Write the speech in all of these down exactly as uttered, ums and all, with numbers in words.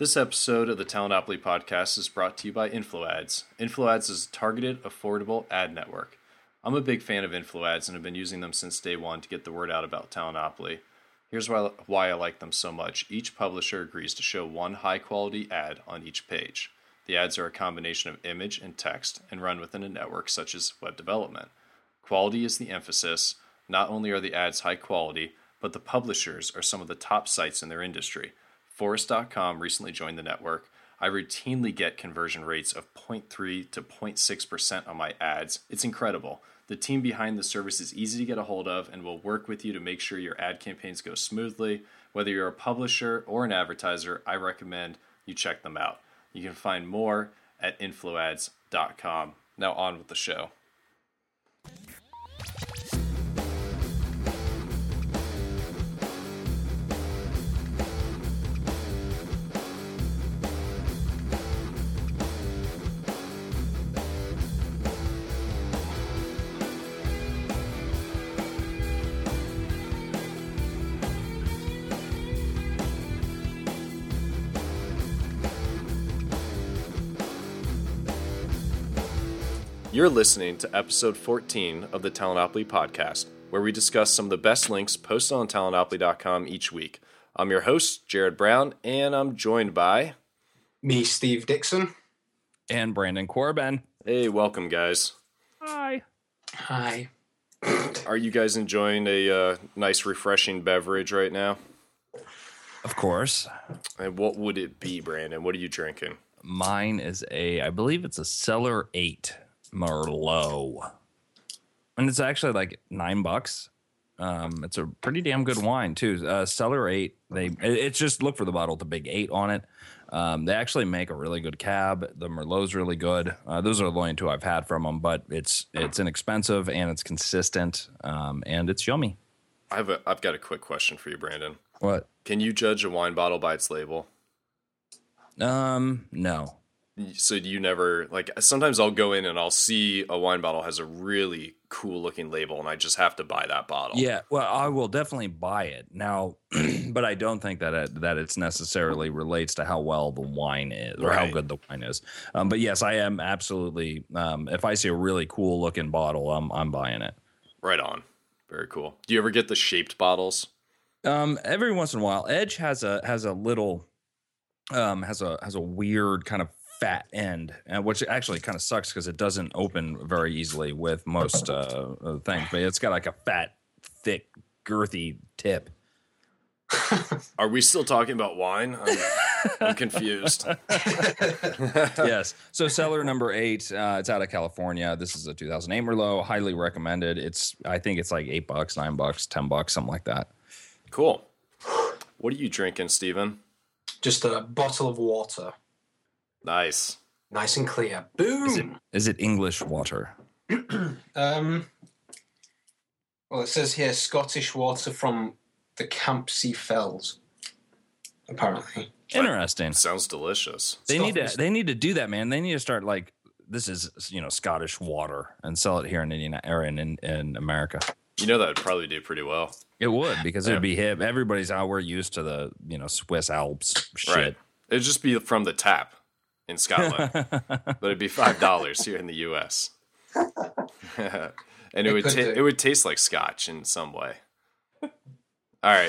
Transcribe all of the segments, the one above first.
This episode of the Talanopoly podcast is brought to you by InfloAds. InfloAds is a targeted, affordable ad network. I'm a big fan of InfloAds and have been using them since day one to get the word out about Talanopoly. Here's why, why I like them so much. Each publisher agrees to show one high-quality ad on each page. The ads are a combination of image and text and run within a network such as web development. Quality is the emphasis. Not only are the ads high quality, but the publishers are some of the top sites in their industry. Forest dot com recently joined the network. I routinely get conversion rates of zero point three to zero point six percent on my ads. It's incredible. The team behind the service is easy to get a hold of and will work with you to make sure your ad campaigns go smoothly. Whether you're a publisher or an advertiser, I recommend you check them out. You can find more at infloads dot com. Now on with the show. You're listening to episode fourteen of the Talanopoly podcast, where we discuss some of the best links posted on talanopoly dot com each week. I'm your host, Jared Brown, and I'm joined by... Me, Steve Dixon. And Brandon Corbin. Hey, welcome, guys. Hi. Hi. Are you guys enjoying a uh, nice, refreshing beverage right now? Of course. And what would it be, Brandon? What are you drinking? Mine is a, I believe it's a Cellar eight Merlot. And it's actually like nine bucks. Um, it's a pretty damn good wine, too. Uh, Cellar eight, they it, it's just, look for the bottle with the big eight on it. Um, they actually make a really good cab. The Merlot's really good. Uh, those are the only two I've had from them, but it's it's inexpensive and it's consistent, um, and it's yummy. I have a, I've got a quick question for you, Brandon. What? Can you judge a wine bottle by its label? Um, no. So you never, like, sometimes I'll go in and I'll see a wine bottle has a really cool looking label and I just have to buy that bottle. Yeah, well, I will definitely buy it now, but I don't think that it, that it's necessarily relates to how well the wine is or Right. how good the wine is. Um, but yes, I am absolutely, um, if I see a really cool looking bottle, I'm, I'm buying it. Right on. Very cool. Do you ever get the shaped bottles? Um, every once in a while, Edge has a, has a little, um, has a, has a weird kind of fat end, uh, which actually kind of sucks because it doesn't open very easily with most uh, uh, things, but it's got like a fat, thick, girthy tip. Are we still talking about wine? I'm, I'm confused. Yes. So Cellar number eight, uh, it's out of California. This is a two thousand eight Merlot. Highly recommended. It's, I think it's like eight bucks, nine bucks, ten bucks, something like that. Cool. What are you drinking, Steven? Just a bottle of water. Nice. Nice and clear. Boom! Is it, is it English water? um, well, it says here Scottish water from the Campsie Fells, apparently. Interesting. Sounds delicious. They need to, Scottish- they need to do that, man. They need to start like, this is, you know, Scottish water and sell it here in Indiana or in, in, in America. You know that would probably do pretty well. It would, because Yeah. it'd be hip. Everybody's out. We're used to the, you know, Swiss Alps shit. Right. It'd just be from the tap in Scotland. But it'd be five dollars here in the U S And it, It would could ta- do. it would taste like scotch in some way. All right.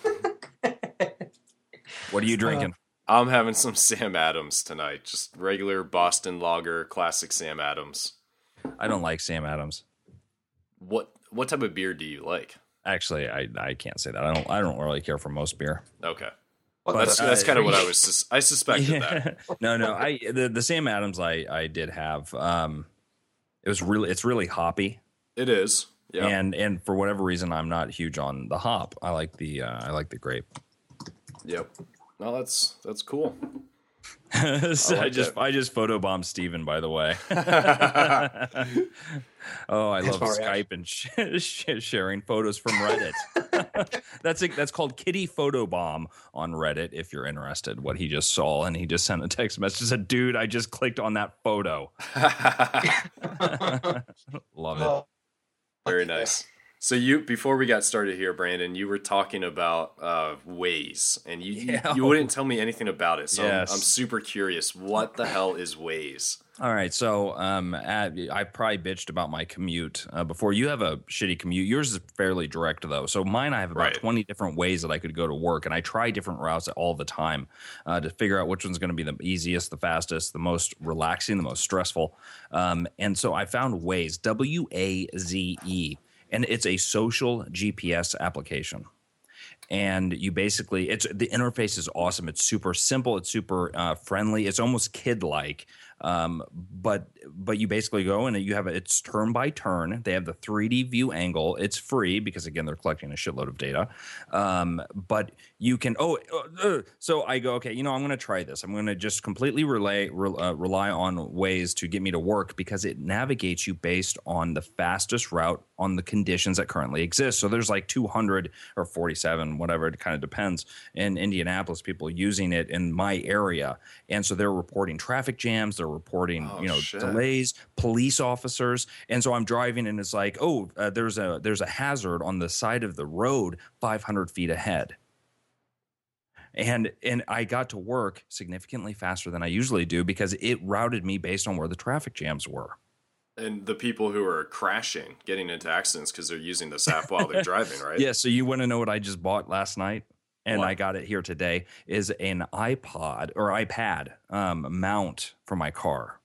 What are you drinking? I'm having some Sam Adams tonight. Just regular Boston Lager, classic Sam Adams. I don't like Sam Adams. What what type of beer do you like? Actually, I, I can't say that. I don't I don't really care for most beer. Okay. What That's the- that's uh, kind of what I was sus- I suspected that. no, no. I the, the Sam Adams I, I did have. Um, it was really it's really hoppy, It is. Yeah. and and for whatever reason I'm not huge on the hop. I like the uh, I like the grape. Yep. No, that's that's cool. so I, like just that. I just photobombed Steven, by the way. Oh, I love Sorry, Skype and sh- sh- sharing photos from Reddit. that's a, that's called Kitty Photobomb on Reddit. If you're interested, what he just saw, and he just sent a text message said, "Dude, I just clicked on that photo." Love it. Oh, Very nice. So you, before we got started here, Brandon, you were talking about uh, Waze, and you, Yeah. you you wouldn't tell me anything about it. So Yes. I'm, I'm super curious. What the hell is Waze? All right, so um, at, I probably bitched about my commute uh, before. You have a shitty commute. Yours is fairly direct, though. So mine, I have about Right. twenty different ways that I could go to work, and I try different routes all the time uh, to figure out which one's going to be the easiest, the fastest, the most relaxing, the most stressful. Um, and so I found Waze, W A Z E, and it's a social G P S application. And you basically, it's the interface is awesome. It's super simple. It's super uh, friendly. It's almost kid-like. Um, but but you basically go and you have a, it's turn by turn. They have the three D view angle. It's free because again they're collecting a shitload of data. Um, but you can oh uh, so I go okay. You know I'm going to try this. I'm going to just completely relay re, uh, rely on Waze to get me to work because it navigates you based on the fastest route on the conditions that currently exist. So there's like two hundred or forty-seven, whatever. It kind of depends. In Indianapolis, people using it in my area, and so they're reporting traffic jams. They're reporting, Oh, you know, shit. delays, police officers, and so I'm driving, and it's like, oh, uh, there's a there's a hazard on the side of the road, five hundred feet ahead, and and I got to work significantly faster than I usually do because it routed me based on where the traffic jams were. And the people who are crashing, getting into accidents because they're using this app while they're driving, right? Yeah. So you want to know what I just bought last night? And What? I got it here today is an iPod or iPad um, mount for my car.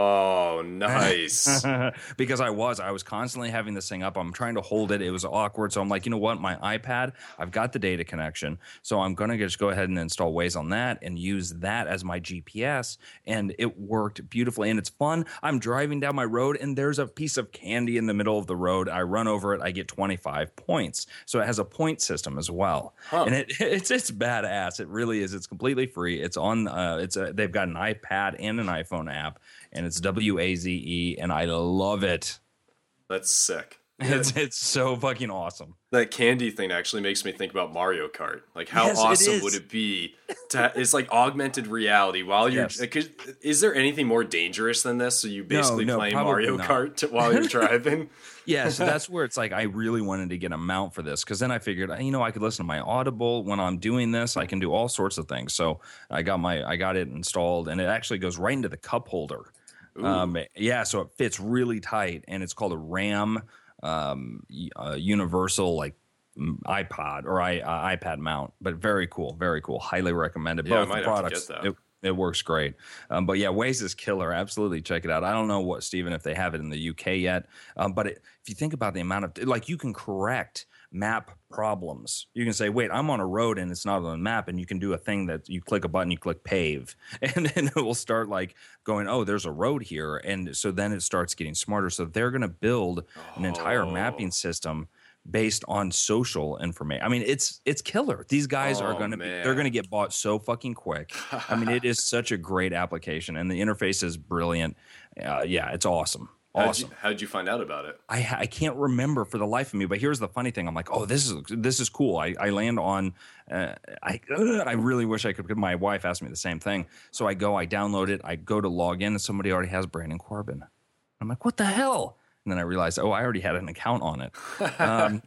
Oh, nice. Because I was, I was constantly having this thing up. I'm trying to hold it. It was awkward. So I'm like, you know what? My iPad, I've got the data connection. So I'm going to just go ahead and install Waze on that and use that as my G P S. And it worked beautifully. And it's fun. I'm driving down my road and there's a piece of candy in the middle of the road. I run over it. I get twenty-five points. So it has a point system as well. Huh. And it, it's, it's badass. It really is. It's completely free. It's on, uh, it's a, they've got an iPad and an iPhone app. And it's W A Z E, and I love it. That's sick. It's it's so fucking awesome. That candy thing actually makes me think about Mario Kart. Like, how Yes, it awesome is. would it be to ha- it's like augmented reality while you're. Yes. Cause is there anything more dangerous than this? So you basically no, playing probably Mario not. Kart to, while you're driving. Yeah, so that's where it's like I really wanted to get a mount for this because then I figured, you know, I could listen to my Audible when I'm doing this. I can do all sorts of things. So I got my I got it installed, and it actually goes right into the cup holder. Um, yeah, so it fits really tight, and it's called a RAM um, y- uh, Universal like m- iPod or I, uh, iPad mount, but very cool, very cool. Highly recommended. Yeah, I Both might the have to products. get that. It, it works great. Um, but yeah, Waze is killer. Absolutely check it out. I don't know what, Steven, if they have it in the U K yet. Um, but it, if you think about the amount of, like, you can correct map problems. You can say, wait, I'm on a road and it's not on the map. And you can do a thing that you click a button, you click pave, and then it will start like going, oh, there's a road here. And so then it starts getting smarter. So they're going to build an entire Oh. mapping system based on social information. I mean, it's it's killer. These guys are Oh, going to be, man. they're going to get bought so fucking quick. I mean, it is such a great application, and the interface is brilliant. Uh, yeah, it's awesome. How'd Awesome. you, how'd you find out about it? I I can't remember for the life of me, but here's the funny thing. I'm like, oh, this is this is cool. I, I land on, uh, I I really wish I could. My wife asked me the same thing. So I go, I download it, I go to log in, and somebody already has Brandon Corbin. I'm like, what the hell? And then I realized, oh, I already had an account on it. Um,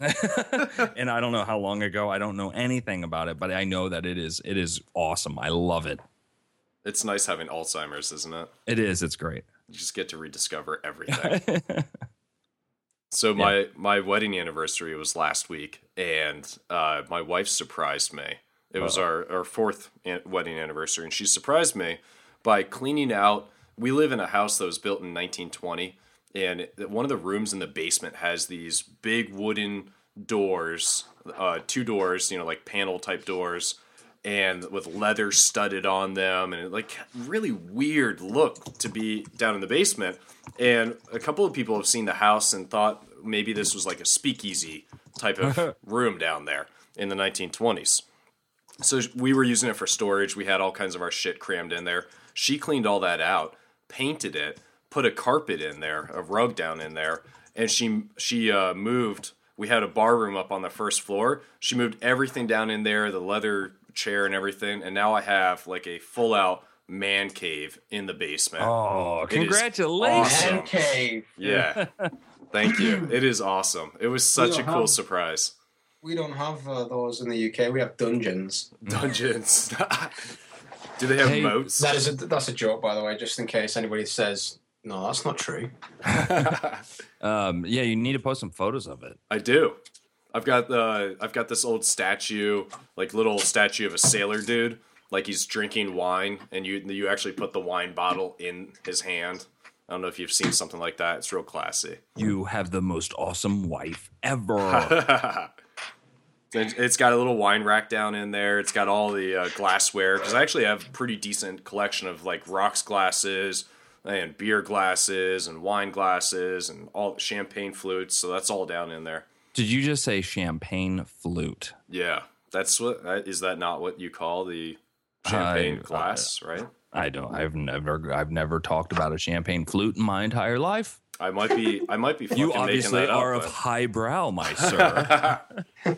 and I don't know how long ago. I don't know anything about it, but I know that it is it is awesome. I love it. It's nice having Alzheimer's, isn't it? It is. It's great. You just get to rediscover everything. So my my wedding anniversary was last week, and uh, my wife surprised me. It was our, our fourth an- wedding anniversary, and she surprised me by cleaning out. We live in a house that was built in nineteen twenty, and it- one of the rooms in the basement has these big wooden doors, uh, two doors, you know, like panel type doors, and with leather studded on them, and it, like really weird look to be down in the basement. And a couple of people have seen the house and thought maybe this was like a speakeasy type of room down there in the nineteen twenties. So we were using it for storage. We had all kinds of our shit crammed in there. She cleaned all that out, painted it, put a carpet in there, a rug down in there, and she she uh, moved. We had a bar room up on the first floor. She moved everything down in there, the leather chair and everything, and now I have like a full out man cave in the basement. Oh, It is congratulations. awesome. Man cave. Yeah. Thank you. It is awesome. It was such a don't cool have- surprise. We don't have uh, those in the U K. We have dungeons. Dungeons. Do they have Hey, moats? That is a, that's a joke, by the way, just in case anybody says, no, that's not true. Um, yeah, you need to post some photos of it. I do. I've got the I've got this old statue, like little statue of a sailor dude, like he's drinking wine, and you you actually put the wine bottle in his hand. I don't know if you've seen something like that. It's real classy. You have the most awesome wife ever. It- It's got a little wine rack down in there. It's got all the uh, glassware because I actually have a pretty decent collection of like rocks glasses and beer glasses and wine glasses and all champagne flutes. So that's all down in there. Did you just say champagne flute? Yeah, that's what uh, is that not what you call the champagne I- glass, right? I don't. I've never. I've never talked about a champagne flute in my entire life. I might be. I might be. You fucking obviously making that are up, of highbrow, my sir. but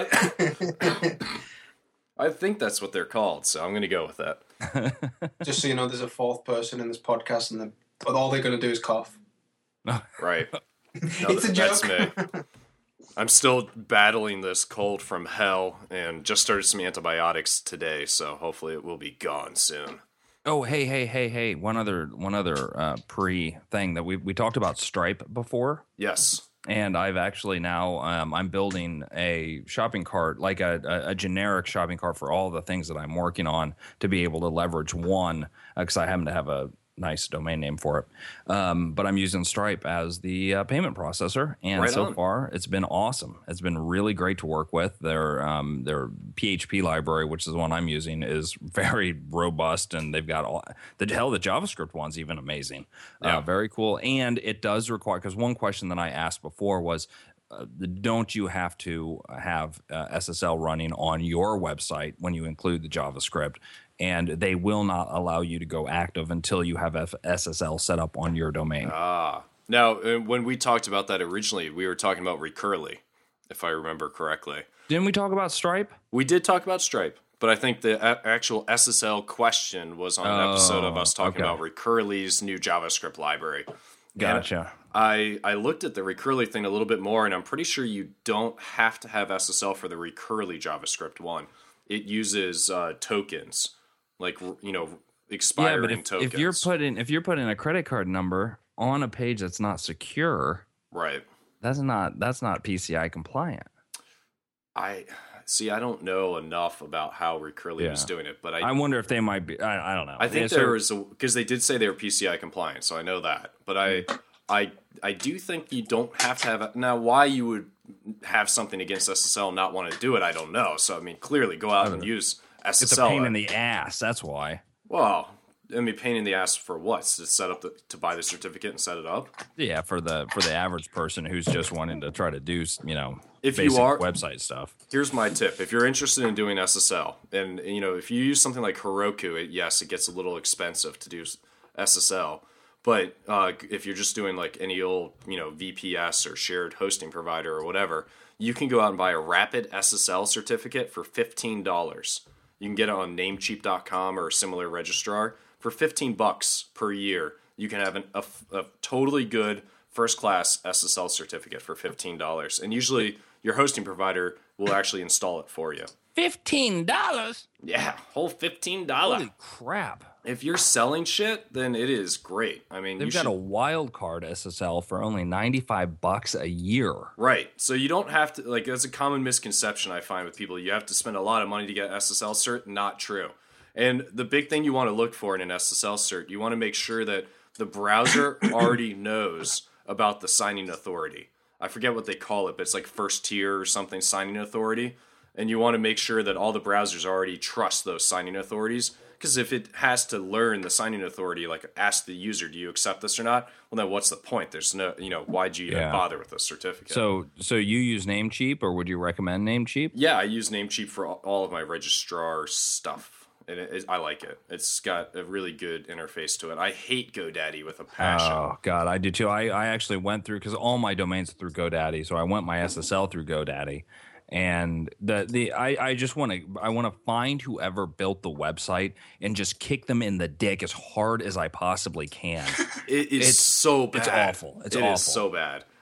I, I think that's what they're called. So I'm going to go with that. Just so you know, there's a fourth person in this podcast, and the, but all they're going to do is cough. Right. No, It's a that's joke. me. I'm still battling this cold from hell, and just started some antibiotics today. So hopefully it will be gone soon. Oh, hey, hey, hey, hey! One other, one other uh, pre thing that we we talked about Stripe before, Yes. and I've actually now um, I'm building a shopping cart, like a, a, a generic shopping cart for all the things that I'm working on to be able to leverage one because I happen to have a nice domain name for it. Um, but I'm using Stripe as the uh, payment processor, and Right so on. far it's been awesome. It's been really great to work with. Their um, their P H P library, which is the one I'm using, is very robust, and they've got all the hell the JavaScript one's even amazing. Yeah. Uh, very cool, and it does require because one question that I asked before was. Uh, don't you have to have uh, S S L running on your website when you include the JavaScript? And they will not allow you to go active until you have F- S S L set up on your domain. Ah. Now, uh, when we talked about that originally, we were talking about Recurly, if I remember correctly. Didn't we talk about Stripe? We did talk about Stripe, but I think the a- actual S S L question was on an episode of Oh, us talking okay. about Recurly's new JavaScript library. Gotcha. I, I looked at the Recurly thing a little bit more, and I'm pretty sure you don't have to have S S L for the Recurly JavaScript one. It uses uh, tokens, like you know, Yeah, expiring but if, tokens. if you're putting if you're putting a credit card number on a page that's not secure, right. that's not that's not P C I compliant. I see. I don't know enough about how Recurly Yeah. was doing it, but I I wonder if they might be. I, I don't know. I think Yeah, so- there was because they did say they were P C I compliant, so I know that. But I, I, I do think you don't have to have now. Why you would have something against S S L and not want to do it, I don't know. So I mean, clearly go out and use S S L. It's a pain in the ass. That's why. Well, I mean, pain in the ass for what? To set up the, to buy the certificate and set it up. Yeah, for the for the average person who's just wanting to try to do you know If you basic are- website stuff. Here's my tip: if you're interested in doing S S L, and you know, if you use something like Heroku, it, yes, it gets a little expensive to do S S L. But uh, if you're just doing like any old, you know, V P S or shared hosting provider or whatever, you can go out and buy a rapid S S L certificate for fifteen dollars. You can get it on Namecheap dot com or a similar registrar for fifteen bucks per year. You can have an, a, a totally good first class S S L certificate for fifteen dollars, and usually your hosting provider will actually install it for you. Fifteen dollars. Yeah, whole fifteen dollars. Holy crap! If you're selling shit, then it is great. I mean, They've you got should, a wild card S S L for only ninety-five bucks a year. right. So you don't have to like. That's a common misconception I find with people. You have to spend a lot of money to get S S L cert. Not true. And the big thing you want to look for in an S S L cert, you want to make sure that the browser already knows about the signing authority. I forget what they call it, but it's like first tier or something signing authority. And you want to make sure that all the browsers already trust those signing authorities. Because if it has to learn the signing authority, like ask the user, do you accept this or not? Well, then what's the point? There's no, you know, why'd you even Yeah. bother with a certificate? So, so you use Namecheap, or would you recommend Namecheap? yeah, I use Namecheap for all- all of my registrar stuff. And it, it, I like it. It's got a really good interface to it. I hate GoDaddy with a passion. Oh God, I do too. I, I actually went through because all my domains are through GoDaddy, so I went my S S L through GoDaddy, and the the I, I just want to I want to find whoever built the website and just kick them in the dick as hard as I possibly can. It is It's- so bad. it's awful. It's It awful. is so bad.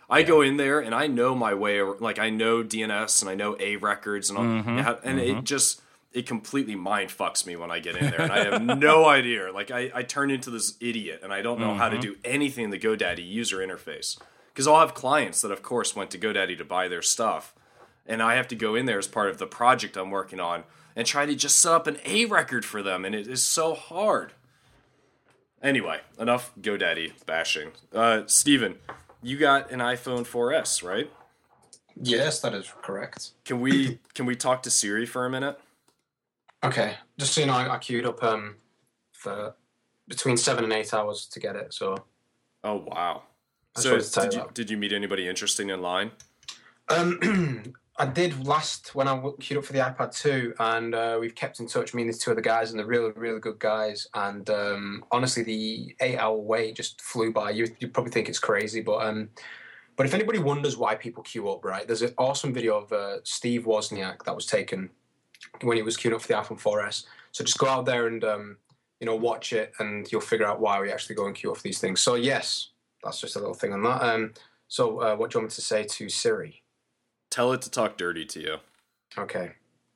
I Yeah. go in there and I know my way, ar- like I know D N S and I know A records and all, Mhm, and, how- and mhm. it just it completely mind fucks me when I get in there and I have no idea. Like I, I turn into this idiot and I don't know how to Mhm. do anything in the GoDaddy user interface because I'll have clients that of course went to GoDaddy to buy their stuff, and I have to go in there as part of the project I'm working on and try to just set up an A record for them, and it is so hard. Anyway, enough GoDaddy bashing. Uh, Steven, you got an iPhone four S, right? Yes, that is correct. Can we can we talk to Siri for a minute? Okay, just so you know, I, I queued up um for between seven and eight hours to get it. So Oh wow! I just So wanted to tell did you you that. did you meet anybody interesting in line? Um, I did last when I w- queued up for the iPad two, and uh, we've kept in touch. Me and these two other guys, and they're really, really good guys. And um, honestly, the eight-hour wait just flew by. You you probably think it's crazy, but um, but if anybody wonders why people queue up, right? There's an awesome video of uh, Steve Wozniak that was taken when he was queuing up for the iPhone four S. So just go out there and um, you know watch it, and you'll figure out why we actually go and queue up for these things. So yes, that's just a little thing on that. Um, so uh, what do you want me to say to Siri? Tell it to talk dirty to you. Okay.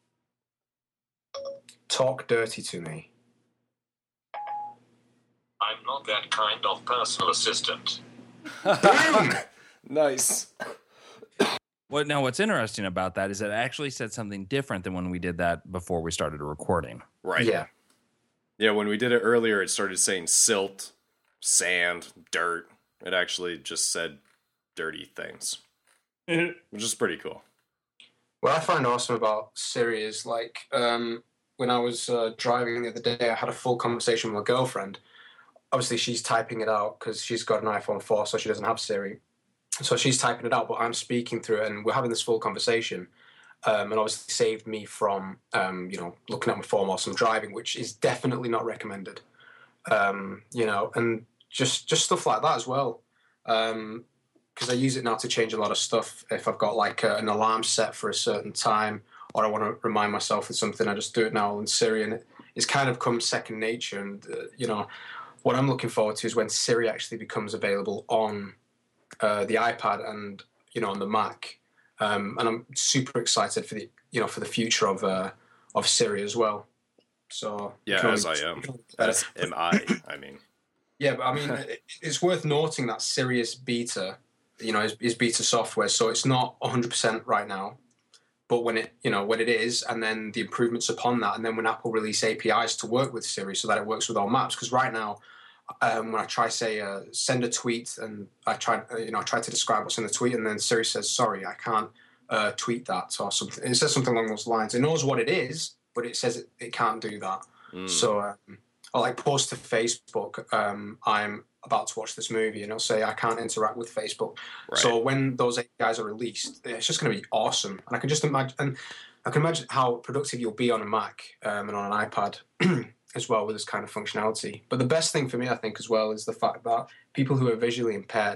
Talk dirty to me. I'm not that kind of personal assistant. Nice. What now? What's interesting about that is it actually said something different than when we did that before we started recording. Right. Yeah. Yeah. When we did it earlier, it started saying silt, sand, dirt. It actually just said dirty things, which is pretty cool. What I find awesome about Siri is like um, when I was uh, driving the other day, I had a full conversation with my girlfriend. Obviously, she's typing it out because she's got an iPhone four, so she doesn't have Siri. So she's typing it out, but I'm speaking through it, and we're having this full conversation. Um, and obviously saved me from, um, you know, looking at my phone whilst I'm driving, which is definitely not recommended. Um, you know, and just just stuff like that as well. Um, because I use it now to change a lot of stuff. If I've got like a, an alarm set for a certain time, or I want to remind myself of something, I just do it now on Siri, and it, it's kind of come second nature. And uh, you know, what I'm looking forward to is when Siri actually becomes available on uh, the iPad and you know on the Mac. Um, and I'm super excited for the you know for the future of uh, of Siri as well. So Yeah, you can as only- I am. you can only- As am I. I mean, Yeah, but I mean, it- it's worth noting that Siri is beta, you know, is, is beta software, so it's not one hundred percent right now. But when it, you know, when it is, and then the improvements upon that, and then when Apple release A P Is to work with Siri so that it works with all maps, because right now, um, when I try say uh, send a tweet, and I try, uh, you know, I try to describe what's in the tweet, and then Siri says, "Sorry, I can't uh, tweet that," or something. It says something along those lines. It knows what it is, but it says it, it can't do that. mm, So, um, I like post to Facebook, um, I'm about to watch this movie, and it'll say I can't interact with Facebook. right. So when those A P Is are released, it's just going to be awesome. And I can just imagine, and I can imagine how productive you'll be on a Mac um, and on an iPad as well with this kind of functionality. But the best thing for me, I think, as well, is the fact that people who are visually impaired,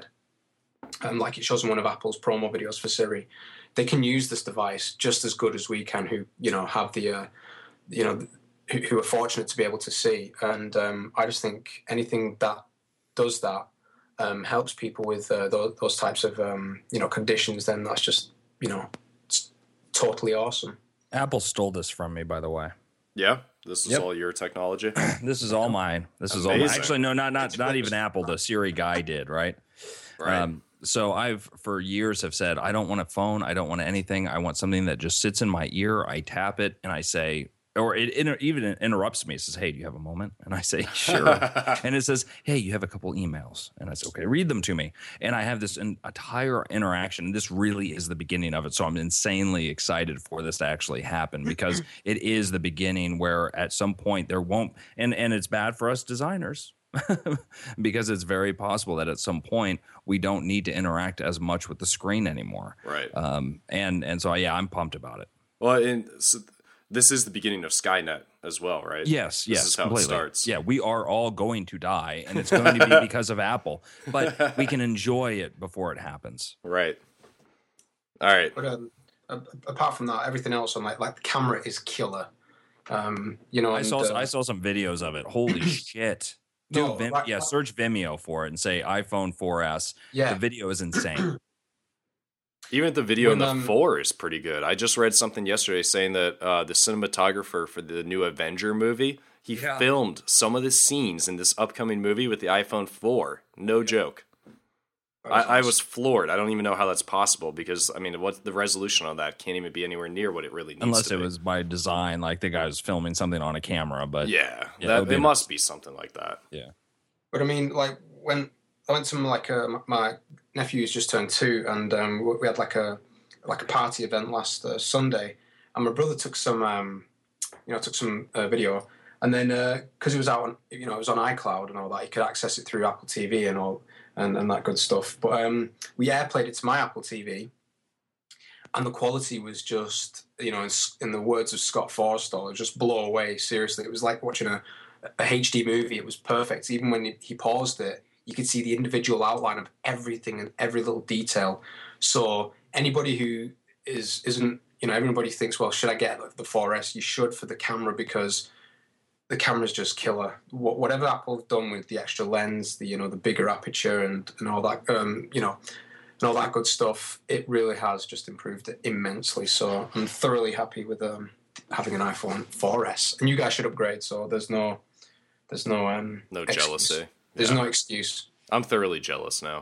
um, like it shows in one of Apple's promo videos for Siri, they can use this device just as good as we can, who you know have the, uh, you know. Who, who are fortunate to be able to see, and um, I just think anything that does that um, helps people with uh, those, those types of um, you know conditions. Then that's just you know it's totally awesome. Apple stole this from me, by the way. Yeah, this is Yep. all your technology. This is all mine. This is all mine. Amazing. Actually, no, not not not even Apple. The Siri guy did, right? Right. Um, so I've for years have said I don't want a phone. I don't want anything. I want something that just sits in my ear. I tap it and I say, or it inter- even interrupts me. It says, "Hey, do you have a moment?" And I say, "Sure." And it says, "Hey, you have a couple emails." And I say, "Okay, read them to me." And I have this en- entire interaction. This really is the beginning of it. So I'm insanely excited for this to actually happen because it is the beginning where at some point there won't, and, and it's bad for us designers because it's very possible that at some point we don't need to interact as much with the screen anymore. right. Um, and, and so, yeah, I'm pumped about it. Well, and so this is the beginning of Skynet as well, right? Yes, This yes, is how it completely. starts. Yeah, we are all going to die, and it's going to be because of Apple. But we can enjoy it before it happens. Right. All right. But um, a- apart from that, everything else on like like the camera is killer. Um, you know, I and, saw uh, I saw some videos of it. Holy shit! Dude, No, Vim, right- yeah, search Vimeo for it and say iPhone four S. yeah, The video is insane. Even the video When, in the um, four is pretty good. I just read something yesterday saying that uh, the cinematographer for the new Avenger movie, he Yeah. filmed some of the scenes in this upcoming movie with the iPhone four. No joke. I, I was floored. I don't even know how that's possible because, I mean, what's the resolution on that can't even be anywhere near what it really needs Unless to it be. was by design, like the guy was filming something on a camera. But Yeah, Yeah, that, it'll be it an- must be something like that. yeah. But I mean, like when I went to like uh, my nephew's just turned two, and um, we- we had like a like a party event last uh, Sunday, and my brother took some, um, you know, took some uh, video, and then because it was out on, you know, it was on iCloud and all that, you could access it through Apple T V and all and, and that good stuff. But um, we AirPlayed it to my Apple T V, and the quality was just, you know, in, in the words of Scott Forstall, it just blow away. Seriously, it was like watching a, a H D movie. It was perfect. Even when he paused it, you could see the individual outline of everything and every little detail. So anybody who is isn't, you know, everybody thinks, well, should I get the four S? You should for the camera because the camera's just killer. Wh- Whatever Apple have done with the extra lens, the you know the bigger aperture and, and all that, um, you know, and all that good stuff, it really has just improved it immensely. So I'm thoroughly happy with um, having an iPhone four S. And you guys should upgrade. So there's no, there's no um, No excuse. jealousy. There's Yeah. no excuse. I'm thoroughly jealous now.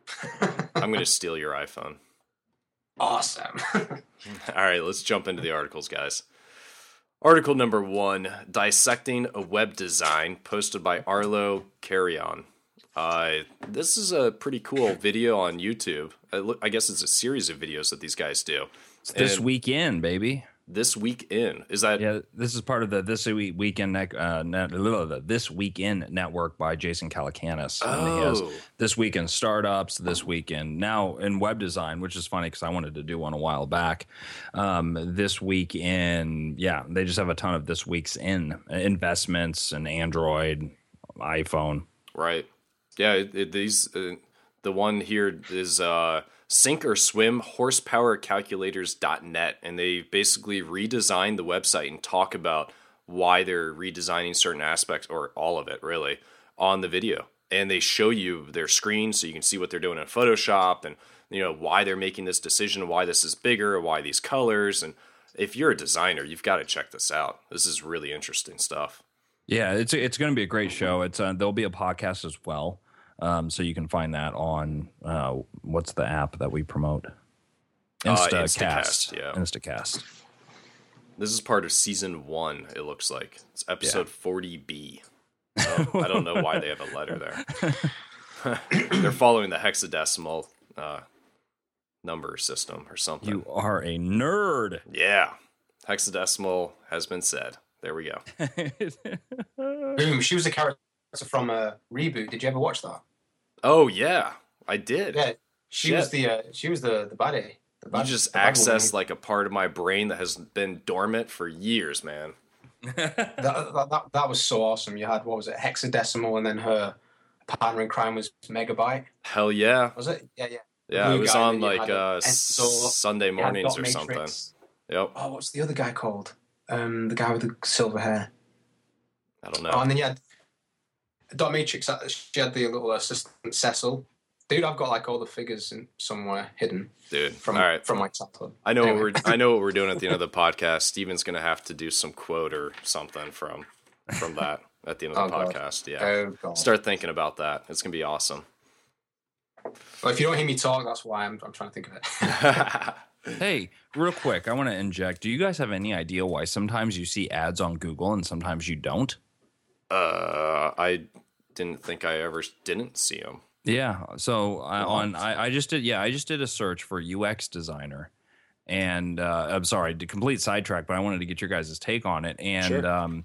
I'm going to steal your iPhone. Awesome. All right, let's jump into the articles, guys. Article number one, Dissecting a Web Design, posted by Arlo Carrion. Uh, this is a pretty cool video on YouTube. I, look, I guess it's a series of videos that these guys do. It's this And weekend, baby. This week in. Is that... Yeah, this is part of the This Week Weekend net, uh, net, the This Weekend Network by Jason Calacanis. And he has Oh. This Week in Startups, This Weekend now in Web Design, which is funny because I wanted to do one a while back. Um, this Week in, yeah, they just have a ton of This Week's in investments and Android, iPhone. Right. Yeah, it, it, these uh, the one here is uh, Sink or Swim Horsepower Calculators dot net, and they basically redesigned the website and talk about why they're redesigning certain aspects, or all of it really, on the video. And they show you their screen so you can see what they're doing in Photoshop and, you know, why they're making this decision, why this is bigger, why these colors. And if you're a designer, you've got to check this out. This is really interesting stuff. Yeah, it's it's going to be a great show. It's uh, there'll be a podcast as well, um, so you can find that on uh, what's the app that we promote? Uh, Instacast. Instacast, yeah. Instacast. This is part of season one, it looks like. It's episode forty B. So I don't know why they have a letter there. They're following the hexadecimal uh, number system or something. You are a nerd. Yeah. Hexadecimal has been said. There we go. Boom. She was a character from a Reboot. Did you ever watch that? Oh, yeah. I did. Yeah. She Shit. was the uh, she was the the baddie. The You bad, just the bad accessed woman. like a part of my brain that has been dormant for years, man. that, that, that, that was so awesome. You had, what was it, hexadecimal, and then her partner in crime was Megabyte. Hell yeah. Was it? Yeah, yeah. The Yeah, blue it was guy, on and then you like had uh, Enzo, s- Sunday you had mornings Dot or something. Matrix. Yep. Oh, what's the other guy called? Um, the guy with the silver hair. I don't Oh, know. and then you had Dot Matrix. uh, She had the little assistant Cecil. Dude, I've got like all the figures in somewhere hidden Dude. from All right. from my childhood. I know Anyway. what we're I know what we're doing at the end of the podcast. Steven's gonna have to do some quote or something from from that at the end of the Oh, God. podcast. Yeah. Oh, God. Start thinking about that. It's gonna be awesome. Well, if you don't hear me talk, that's why I'm, I'm trying to think of it. Hey, real quick, I want to inject. Do you guys have any idea why sometimes you see ads on Google and sometimes you don't? uh I didn't think I ever didn't see him. Yeah. So I, on I, I just did yeah I just did a search for U X designer, and uh, I'm sorry to complete sidetrack, but I wanted to get your guys' take on it. And Sure. um,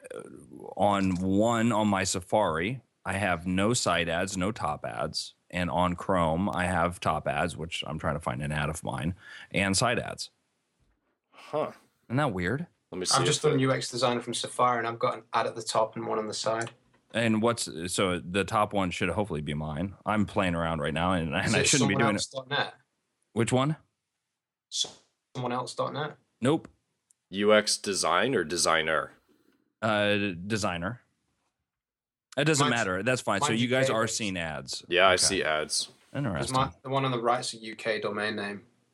on one on my Safari, I have no side ads, no top ads, and on Chrome I have top ads, which I'm trying to find an ad of mine, and side ads. Huh. Isn't that weird? Let me see. I've just if done it- U X designer from Safari, and I've got an ad at the top and one on the side. And what's so the top one should hopefully be mine. I'm playing around right now, and, Is and I it shouldn't be doing it. someone else dot net? Which one? Someone else dot net? Nope. U X design or designer? Uh, designer. It doesn't Mine's- matter. That's fine. So mine's you guys U K are based. seeing ads. Yeah, I Okay. see ads. Because Interesting. my the one on the right's a U K domain name.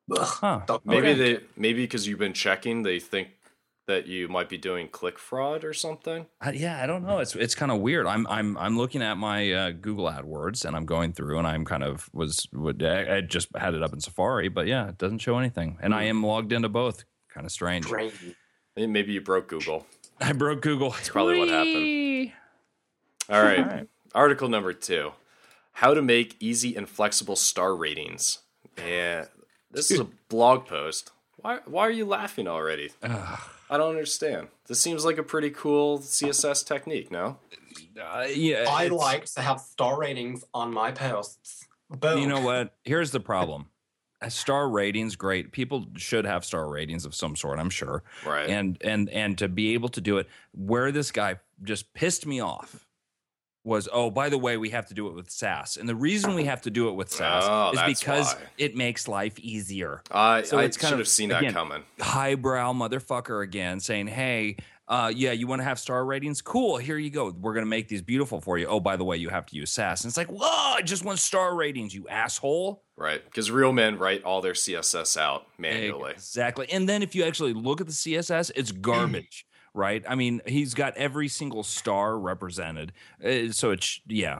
Huh. Maybe Okay. they maybe because you've been checking, they think that you might be doing click fraud or something. I, yeah, I don't know. It's it's kind of weird. I'm I'm I'm looking at my uh, Google AdWords and I'm going through and I'm kind of was would I, I just had it up in Safari, but yeah, it doesn't show anything. And I am logged into both. Kind of strange. Crazy. Maybe you broke Google. I broke Google. That's probably what happened. All right. All right. Article number two: How to make easy and flexible star ratings. Yeah, this is a blog post. Why why are you laughing already? I don't understand. This seems like a pretty cool C S S technique, no? Uh, yeah, I it's- like to have star ratings on my posts. Boom. You know what? Here's the problem. A star ratings, great. People should have star ratings of some sort, I'm sure. Right. And and and to be able to do it, where this guy just pissed me off was, oh, by the way, we have to do it with SaaS. And the reason we have to do it with SaaS Oh, is that's because why. it makes life easier. I, So I it's kind should of- have seen again, that coming. Highbrow motherfucker again saying, hey, uh, yeah, you want to have star ratings? Cool, here you go. We're going to make these beautiful for you. Oh, by the way, you have to use SaaS. And it's like, whoa, I just want star ratings, you asshole. Right. Because real men write all their C S S out manually. Exactly. And then if you actually look at the C S S, it's garbage, right? I mean, he's got every single star represented. Uh, so it's, yeah.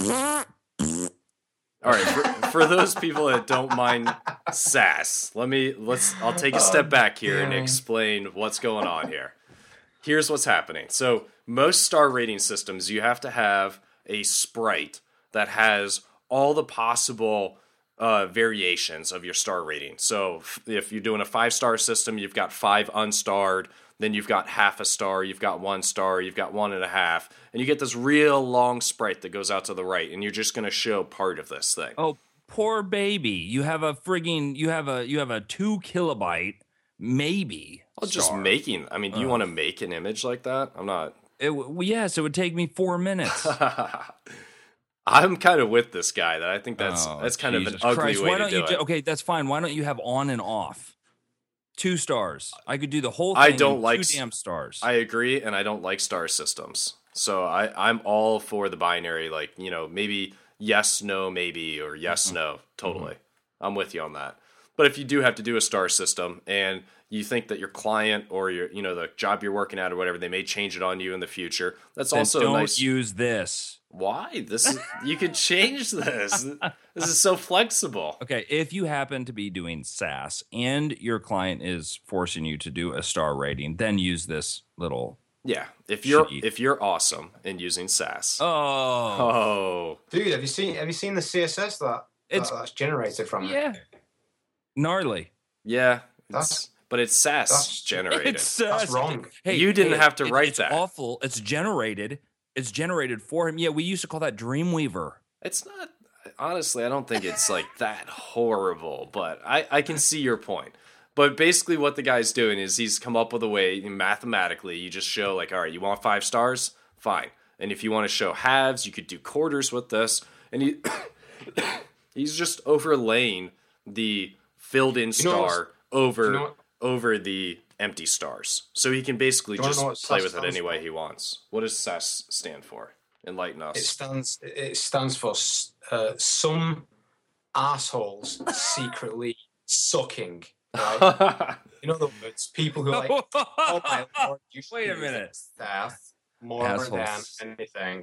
All right, for, for those people that don't mind SaaS, let me let's I'll take a step back here and damn. explain what's going on here. Here's what's happening. So, most star rating systems, you have to have a sprite that has all the possible uh, variations of your star rating. So, f- if you're doing a five-star system, you've got five unstarred, then you've got half a star, you've got one star, you've got one and a half, and you get this real long sprite that goes out to the right, and you're just going to show part of this thing. Oh, poor baby. You have a frigging, you have a, you have a two kilobyte, maybe. Well, just star. making. I mean, do you want to make an image like that? I'm not. It, well, yes, it would take me four minutes. I'm kind of with this guy that I think that's Oh, that's kind Jesus of an ugly Christ. way Why to don't do you it. ju- okay, that's fine. Why don't you have on and off? Two stars. I could do the whole thing. I don't in like two s- damn stars. I agree, and I don't like star systems. So I I'm all for the binary, like you know maybe yes, no, maybe, or yes, Mm-hmm. no, totally. I'm with you on that. But if you do have to do a star system, and you think that your client or your you know the job you're working at or whatever, they may change it on you in the future. That's Then also don't a nice. use this. Why? This is you could change this. This is so flexible. Okay, if you happen to be doing SaaS and your client is forcing you to do a star rating, then use this little. Yeah, if you're Shitty. if you're awesome and using SaaS. Oh, Oh, Dude, have you seen have you seen the C S S that, It's- that that's generated from it? yeah, gnarly. yeah, it's, That's- but it's SaaS that's- generated. It's That's SaaS. wrong. Hey, You didn't hey, have to it- write it's that. Awful. It's generated. It's generated for him. Yeah, we used to call that Dreamweaver. It's not honestly. I don't think it's like that horrible, but I I can see your point. But basically, what the guy's doing is he's come up with a way mathematically. You just show like, all right, you want five stars, fine. And if you want to show halves, you could do quarters with this. And he he's just overlaying the filled-in You know what's- star over you know what- over the empty stars. So he can basically Do you wanna just know what play SAS with it stands any way for? he wants. What does S A S stand for? Enlighten us. It stands it stands for uh, some assholes secretly sucking. Right? In other words, people who are like, oh my lord, you should Wait a use minute. Staff more Assholes. than anything.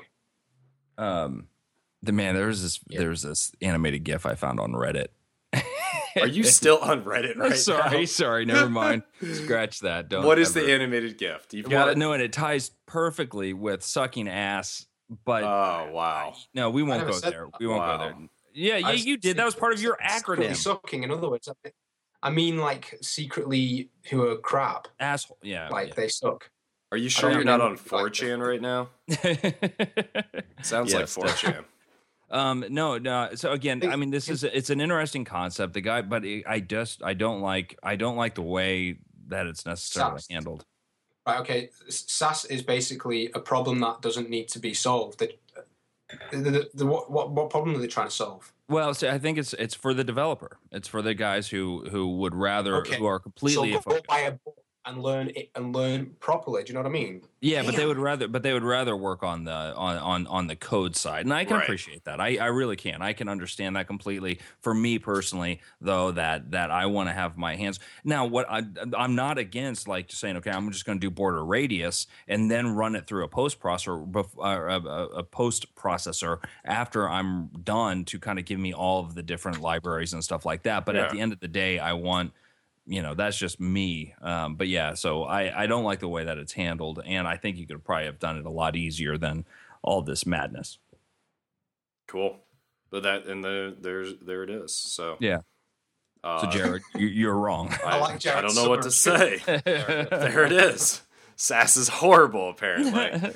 Um, the man, there's this, there's this animated GIF I found on Reddit. Are you still on Reddit right sorry, now? sorry, never mind. Scratch that. Don't. What is ever. the animated gift? You've got Well, it. no, and it ties perfectly with sucking ass. But Oh wow! no, we won't never go said there. that. We won't Wow. go there. Yeah, yeah, I you did. That was part of your secretly acronym. Sucking. In other words, I- I mean, like secretly who are crap. Asshole. Yeah. Like they suck. Are you sure don't you're not know on like four chan right now? yeah. Sounds Yes, like four chan. Um, no, no. So again, I mean, this is it's an interesting concept. The guy, but it, I just I don't like I don't like the way that it's necessarily Sucks. handled. Right, okay, S A S is basically a problem that doesn't need to be solved. That the, the, the, what, what what problem are they trying to solve? Well, so I think it's it's for the developer. It's for the guys who who would rather Okay, who are completely. so go buy a book and learn it and learn properly. Do you know what I mean? Yeah, but they Damn. would rather, but they would rather work on the on on on the code side, and I can Right. appreciate that. I, I really can. I can understand that completely. For me personally, though, that that I want to have my hands. Now, what I I'm not against, like just saying, okay, I'm just going to do border radius and then run it through a post processor, bef- uh, a, a post processor after I'm done to kind of give me all of the different libraries and stuff like that. But Yeah. at the end of the day, I want. You know, that's just me. Um, but yeah, so I, I don't like the way that it's handled. And I think you could probably have done it a lot easier than all this madness. Cool. But that, and the, there's, there it is. So, Yeah. uh, So, Jared, you, you're wrong. I, I like I Jared's don't know what to say. summary. There it is. Sass is horrible, apparently.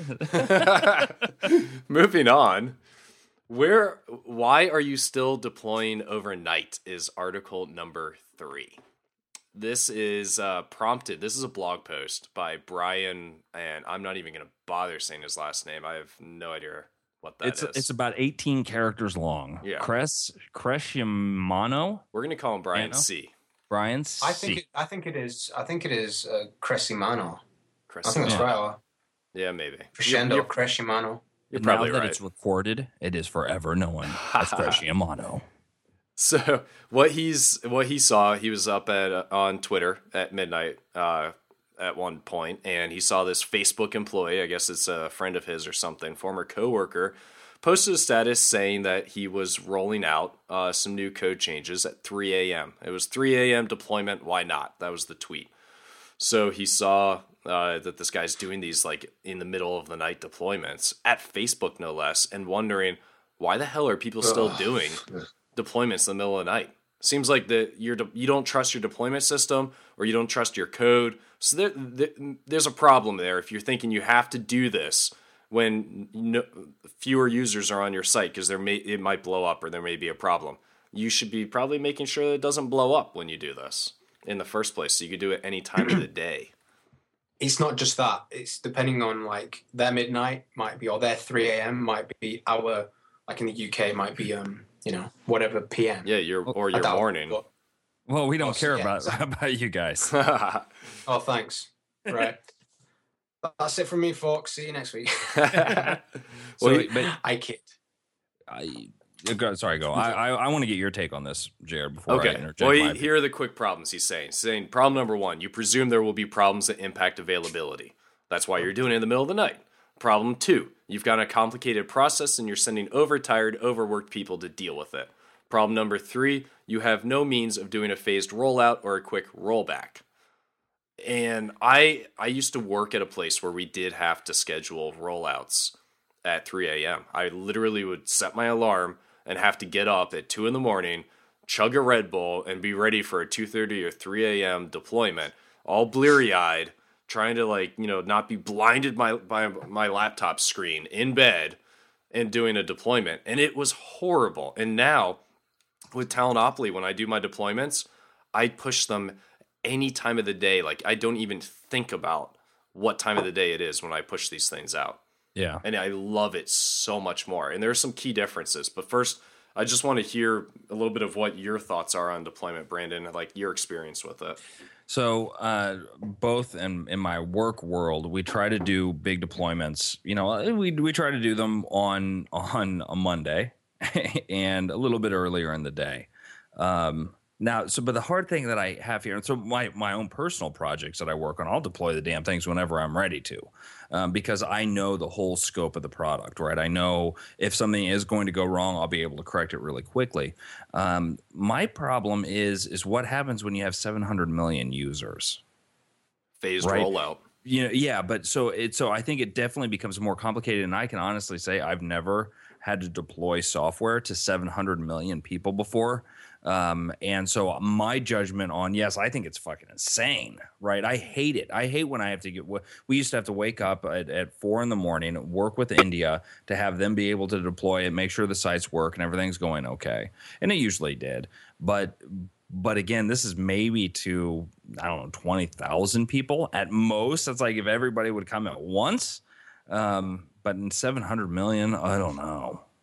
Moving on. Where, why are you still deploying overnight is article number three. This is uh, prompted. This is a blog post by Brian, and I'm not even going to bother saying his last name. I have no idea what that it's is. it's about eighteen characters long. Yeah. Cres Crescimano, We're going to call him Brian You know? C. Brian. I C. think it, I think it is I think it is uh, Crescimano. Chris. I think that's Yeah. right. Or Yeah, maybe. Crescendo, You're, Crescimano. you're now probably that right. it's recorded, it is forever known as Crescimano. So what he's what he saw, he was up at uh, on Twitter at midnight uh, at one point, and he saw this Facebook employee. I guess it's a friend of his or something, former coworker, posted a status saying that he was rolling out uh, some new code changes at three a.m. It was three a.m. deployment. Why not? That was the tweet. So he saw uh, that this guy's doing these like in the middle of the night deployments at Facebook, no less, and wondering why the hell are people still Ugh. doing deployments in the middle of the night. Seems like that you're de- you don't trust your deployment system or you don't trust your code. So there, there, there's a problem there if you're thinking you have to do this when no, fewer users are on your site because there may it might blow up or there may be a problem. You should be probably making sure that it doesn't blow up when you do this in the first place, so you could do it any time of the day. It's not just that. It's depending on like their midnight might be or their three a.m. might be our like in the U K might be um you know whatever P M. Yeah, your or I your doubt- morning. but- Well, we don't Oh, care yeah, about exactly. about you guys. Oh, thanks. Right. That's it from me, folks. See you next week. well, So, he- but I kid. I, go, sorry, go. I I, I want to get your take on this, Jared. Before I Okay. interject Well, he, my here are the quick problems he's saying. He's saying problem number one, you presume there will be problems that impact availability. That's why you're doing it in the middle of the night. Problem two, you've got a complicated process and you're sending overtired, overworked people to deal with it. Problem number three, you have no means of doing a phased rollout or a quick rollback. And I I used to work at a place where we did have to schedule rollouts at three a.m. I literally would set my alarm and have to get up at two in the morning, chug a Red Bull, and be ready for a two thirty or three a.m. deployment, all bleary-eyed, trying to, like, you know, not be blinded by, by my laptop screen in bed and doing a deployment. And it was horrible. And now, with Talenopoly, when I do my deployments, I push them any time of the day. Like, I don't even think about what time of the day it is when I push these things out. Yeah. And I love it so much more. And there are some key differences. But first, I just want to hear a little bit of what your thoughts are on deployment, Brandon, like your experience with it. So, uh, both in, in my work world, we try to do big deployments. You know, we we try to do them on on a Monday and a little bit earlier in the day. Um, now, so but the hard thing that I have here, and so my my own personal projects that I work on, I'll deploy the damn things whenever I'm ready to, um, because I know the whole scope of the product, right? I know if something is going to go wrong, I'll be able to correct it really quickly. Um, my problem is is what happens when you have seven hundred million users. Phased Right. rollout. You know, yeah, but so it so I think it definitely becomes more complicated, and I can honestly say I've never had to deploy software to seven hundred million people before. Um, and so my judgment on, yes, I think it's fucking insane, right? I hate it. I hate when I have to get, we used to have to wake up at, at four in the morning, work with India to have them be able to deploy it, make sure the sites work and everything's going okay. And it usually did. But, but again, this is maybe to, I don't know, twenty thousand people at most. It's like if everybody would come at once. Um, but in seven hundred million, I don't know.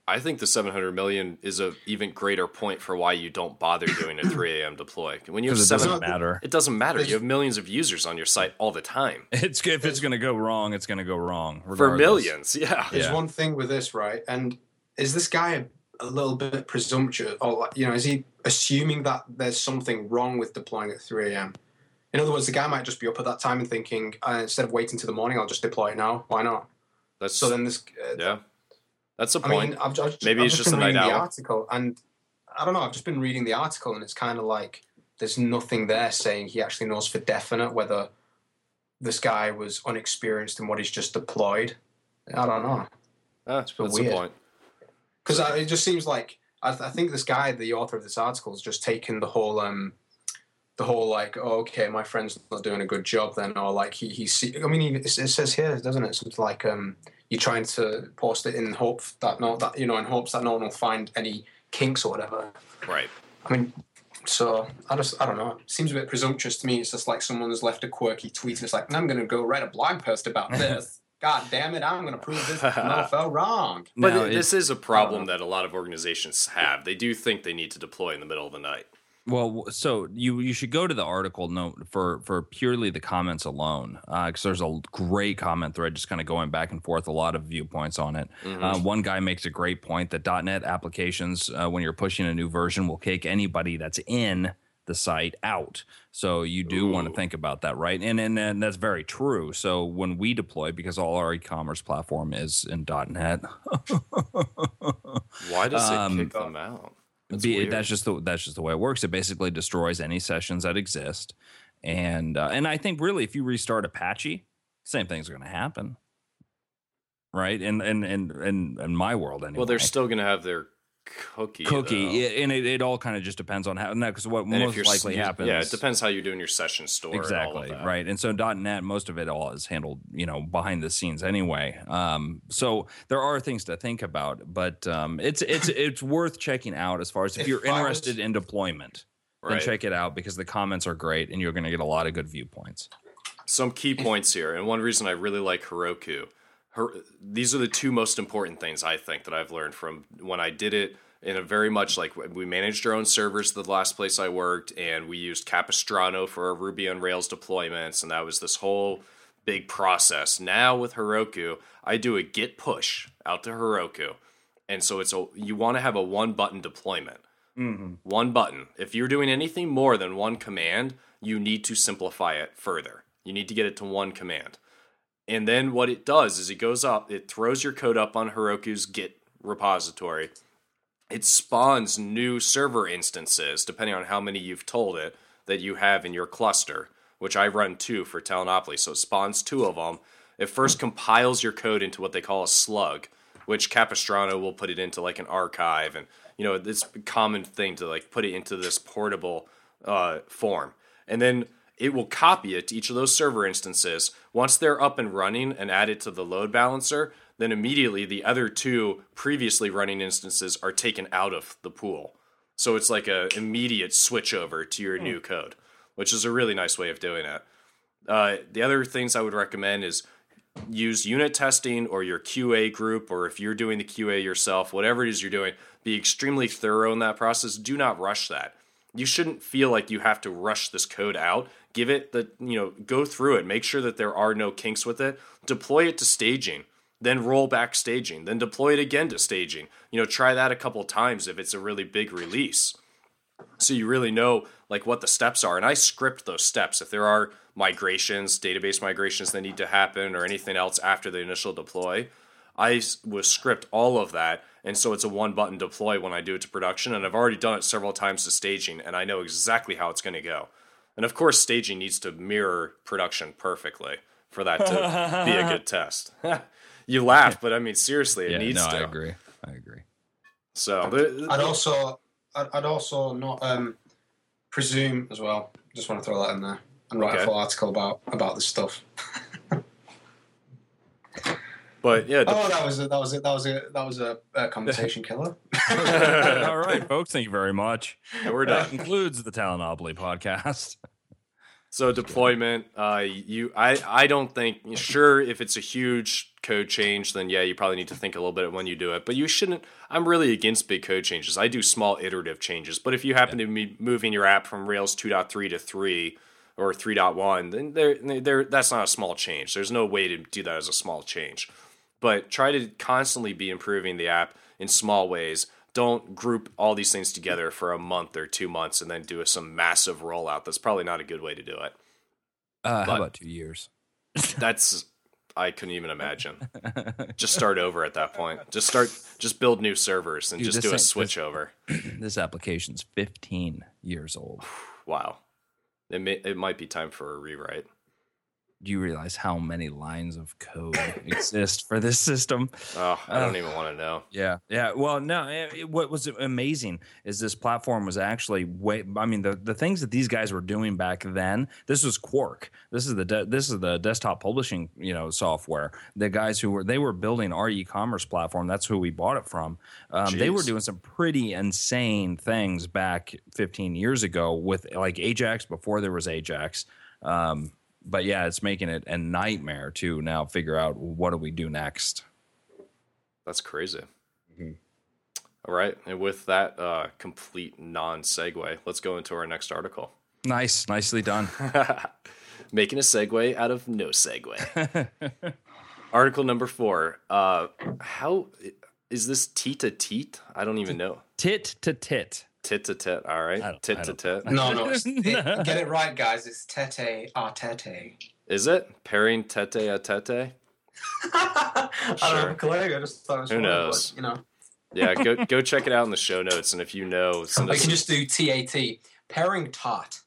I think the seven hundred million is a even greater point for why you don't bother doing a three a.m. deploy. When you have Because it seven, doesn't matter. It doesn't matter. You have millions of users on your site all the time. It's if it's going to go wrong, it's going to go wrong For regardless. millions, yeah. There's Yeah. one thing with this, right? And is this guy a little bit presumptuous, or like, you know, is he assuming that there's something wrong with deploying at three a.m.? In other words, the guy might just be up at that time and thinking, uh, instead of waiting to the morning, I'll just deploy it now. Why not? That's So then this, uh, yeah. That's a I point. mean, I've, I've just, Maybe I've he's just just been a night reading the owl. article, and I don't know. I've just been reading the article, and it's kind of like there's nothing there saying he actually knows for definite whether this guy was unexperienced in what he's just deployed. I don't know. Ah, a bit that's a weird. point. Because it just seems like I, th- I think this guy, the author of this article, has just taken the whole, um, the whole like, oh, okay, my friend's not doing a good job then, or like he he's. I mean, he, it says here, doesn't it? Something like um, you're trying to post it in hope that no, that you know, in hopes that no one will find any kinks or whatever. Right. I mean, so I just I don't know. It seems a bit presumptuous to me. It's just like someone has left a quirky tweet. And it's like I'm going to go write a blog post about this. God damn it! I'm going to prove this mofo wrong. But Now, it- it- this is a problem that a lot of organizations have. They do think they need to deploy in the middle of the night. Well, so you you should go to the article note for for purely the comments alone, because there's a great comment thread just kind of going back and forth, a lot of viewpoints on it. Mhm. Uh, one guy makes a great point that .NET applications, uh, when you're pushing a new version, will kick anybody that's in the site out. So you do want to Ooh. think about that, right? And, and and that's very true. So when we deploy, because all our e-commerce platform is in .NET, Why does Um, it kick them out? That's Be, weird. that's just the that's just the way it works. It basically destroys any sessions that exist, and uh, and I think really if you restart Apache, same thing's going to happen, right? In in in in, in my world, anyway. Well, they're still going to have their cookie. cookie, though. yeah, and it, it all kind of just depends on how. No, because what And if most you're likely you- happens, Yeah, it depends how you're doing your session store. and all exactly of that. right. And so .NET, most of it all is handled, you know, behind the scenes anyway. Um, so there are things to think about, but um, it's it's it's worth checking out as far as if, If you're I was- interested in deployment. Then Right. check it out because the comments are great and you're going to get a lot of good viewpoints. Some key points here, and one reason I really like Heroku. Her, these are the two most important things I think that I've learned from when I did it. In a very much like we managed our own servers the last place I worked, and we used Capistrano for our Ruby on Rails deployments, and that was this whole big process. Now with Heroku, I do a git push out to Heroku, and so it's a you want to have a one button deployment. Mm-hmm. One button. If you're doing anything more than one command, you need to simplify it further. You need to get it to one command. And then what it does is it goes up, it throws your code up on Heroku's Git repository. It spawns new server instances, depending on how many you've told it, that you have in your cluster, which I run two for Talanopoly. So it spawns two of them. It first compiles your code into what they call a slug, which Capistrano will put it into like an archive. And, you know, it's a common thing to like put it into this portable uh, form. And then it will copy it to each of those server instances. Once they're up and running and added to the load balancer, then immediately the other two previously running instances are taken out of the pool. So it's like a immediate switch over to your new code, which is a really nice way of doing it. Uh, the other things I would recommend is use unit testing or your Q A group, or if you're doing the Q A yourself, whatever it is you're doing, be extremely thorough in that process. Do not rush that. You shouldn't feel like you have to rush this code out. Give it the, you know, go through it. Make sure that there are no kinks with it. Deploy it to staging. Then roll back staging, then deploy it again to staging. You know, try that a couple times if it's a really big release. So you really know like what the steps are. And I script those steps. If there are migrations, database migrations that need to happen or anything else after the initial deploy, I will script all of that. And so it's a one button deploy when I do it to production. And I've already done it several times to staging, and I know exactly how it's going to go. And of course, staging needs to mirror production perfectly for that to be a good test. You laugh, but I mean, seriously, it yeah, needs no, to. I agree. I agree. So, the, I'd also, I'd, I'd also not um, presume as well. Just want to throw that in there and write Okay. a full article about about this stuff. but yeah, the, Oh, that was a, that was a, that was a that was a, a conversation killer. All right, folks. Thank you very much. we're That done. concludes the Talanopoly podcast. So deployment, uh, you, I, I don't think. Sure, if it's a huge code change, then yeah, you probably need to think a little bit when you do it. But you shouldn't. I'm really against big code changes. I do small iterative changes. But if you happen yeah. to be moving your app from Rails two point three to three or three point one, then there, there, that's not a small change. There's no way to do that as a small change. But try to constantly be improving the app in small ways. Don't group all these things together for a month or two months and then do some massive rollout. That's probably not a good way to do it. Uh, how about two years? That's, I couldn't even imagine. Just start over at that point. Just start, just build new servers and Dude, just do a switch this, over. This application's fifteen years old. Wow. It may, it might be time for a rewrite. Do you realize how many lines of code exist for this system? Oh, I don't uh, even want to know. Yeah, yeah. Well, no. It, what was amazing is this platform was actually way. I mean, the, the things that these guys were doing back then. This was Quark. This is the de- this is the desktop publishing you know software. The guys who were they were building our e-commerce platform. That's who we bought it from. Um, they were doing some pretty insane things back fifteen years ago with like Ajax before there was Ajax. Um, But yeah, it's making it a nightmare to now figure out what do we do next. That's crazy. Mm-hmm. All right. And with that uh, complete non-segue, let's go into our next article. Nice. Nicely done. Making a segue out of no segue. Article number four. Uh, how is this teat to teat? I don't even know. Tit to tit. Tit to tit, all right. Tit to tit. No, no, it's, it, get it right, guys. It's tete a tete. Is it pairing tete a tete? I don't have a clue. I just thought it was Who knows? But, you know. Yeah, go go check it out in the show notes, and if you know, send us. You can just do T A T pairing tot.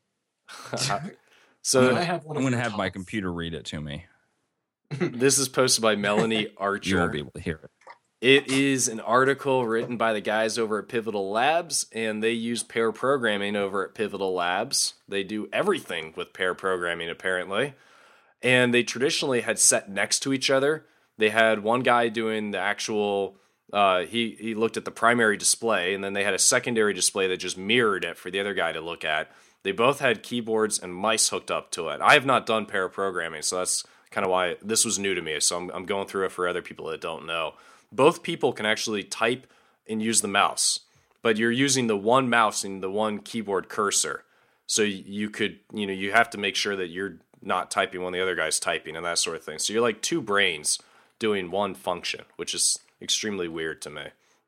So I have one I'm going to have tots. My computer read it to me. This is posted by Melanie Archer. You won't be able to hear it. It is an article written by the guys over at Pivotal Labs, and they use pair programming over at Pivotal Labs. They do everything with pair programming, apparently. And they traditionally had set next to each other. They had one guy doing the actual, uh, he, he looked at the primary display, and then they had a secondary display that just mirrored it for the other guy to look at. They both had keyboards and mice hooked up to it. I have not done pair programming, so that's kind of why this was new to me. So I'm, I'm going through it for other people that don't know. Both people can actually type and use the mouse, but you're using the one mouse and the one keyboard cursor. So you could, you know, you have to make sure that you're not typing when the other guy's typing and that sort of thing. So you're like two brains doing one function, which is extremely weird to me.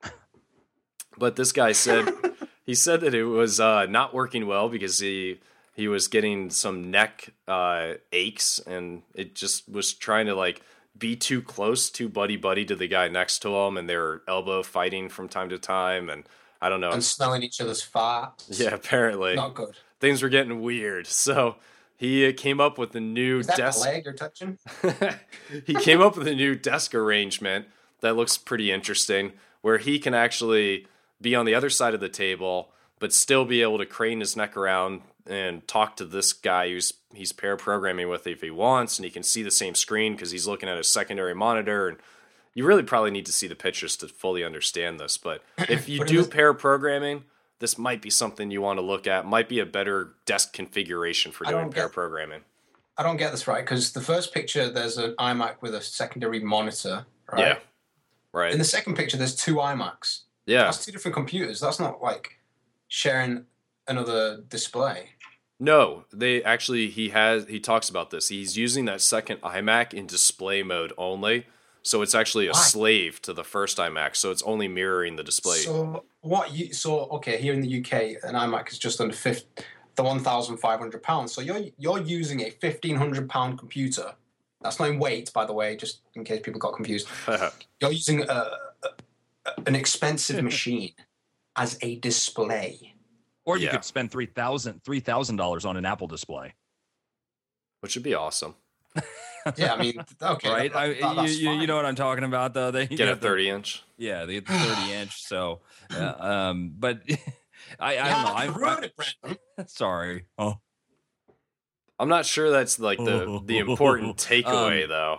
But this guy said, he said that it was uh, not working well because he he was getting some neck uh, aches, and it just was trying to like be too close, too buddy-buddy to the guy next to him, and they were elbow fighting from time to time, and I don't know. And smelling each other's farts. Yeah, apparently. Not good. Things were getting weird, so he came up with a new Is that desk. the leg you're touching? He came up with a new desk arrangement that looks pretty interesting, where he can actually be on the other side of the table, but still be able to crane his neck around and talk to this guy who's he's pair programming with if he wants, and he can see the same screen because he's looking at a secondary monitor. And you really probably need to see the pictures to fully understand this. But if you do pair programming, this might be something you want to look at. Might be a better desk configuration for doing pair get, programming. I don't get this right, because the first picture there's an iMac with a secondary monitor, right? Yeah, right. In the second picture there's two iMacs. Yeah, that's two different computers. That's not like sharing another display. No, they actually, he has, he talks about this. He's using that second iMac in display mode only. So it's actually a Why? slave to the first iMac. So it's only mirroring the display. So what you, so, okay, here in the U K, an iMac is just under fifty, the one thousand five hundred pounds. So you're, you're using a fifteen hundred pound computer. That's not in weight, by the way, just in case people got confused. You're using a, a, an expensive machine as a display. Or you yeah. could spend three thousand dollars three thousand dollars on an Apple display. Which would be awesome. Yeah, I mean, okay. Right? That, that, I, you, you know what I'm talking about, though? They get a thirty inch. Yeah, they get the thirty inch. So, uh, um, but I, I don't know. I'm ruined it, Brandon. Sorry. Oh, I'm not sure that's like the, the important takeaway, um, though.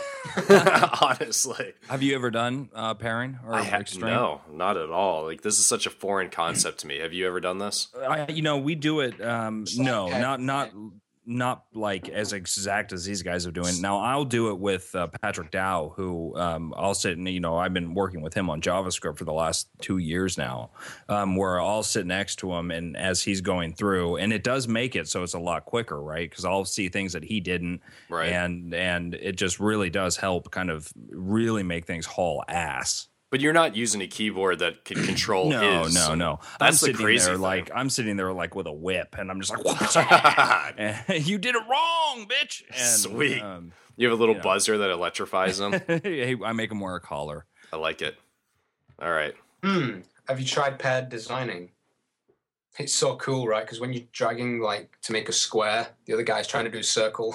Honestly, have you ever done uh, pairing or I have, extreme? No, not at all. Like, this is such a foreign concept to me. Have you ever done this? I, you know, we do it. Um, no, not not not like as exact as these guys are doing. Now I'll do it with uh, Patrick Dow, who um, I'll sit and, you know, I've been working with him on JavaScript for the last two years now, um, where I'll sit next to him and as he's going through, and it does make it so it's a lot quicker, right? Because I'll see things that he didn't, Right. and and it just really does help kind of really make things haul ass. But you're not using a keyboard that can control No, his. no, no. That's I'm the sitting crazy there thing. like I'm sitting there like with a whip, and I'm just like, "What? And you did it wrong, bitch!" And, Sweet. Um, You have a little you know. buzzer that electrifies them. hey, I make him wear a collar. I like it. All right. Hmm. Have you tried paired designing? It's so cool, right? Because when you're dragging like to make a square, the other guy's trying to do a circle.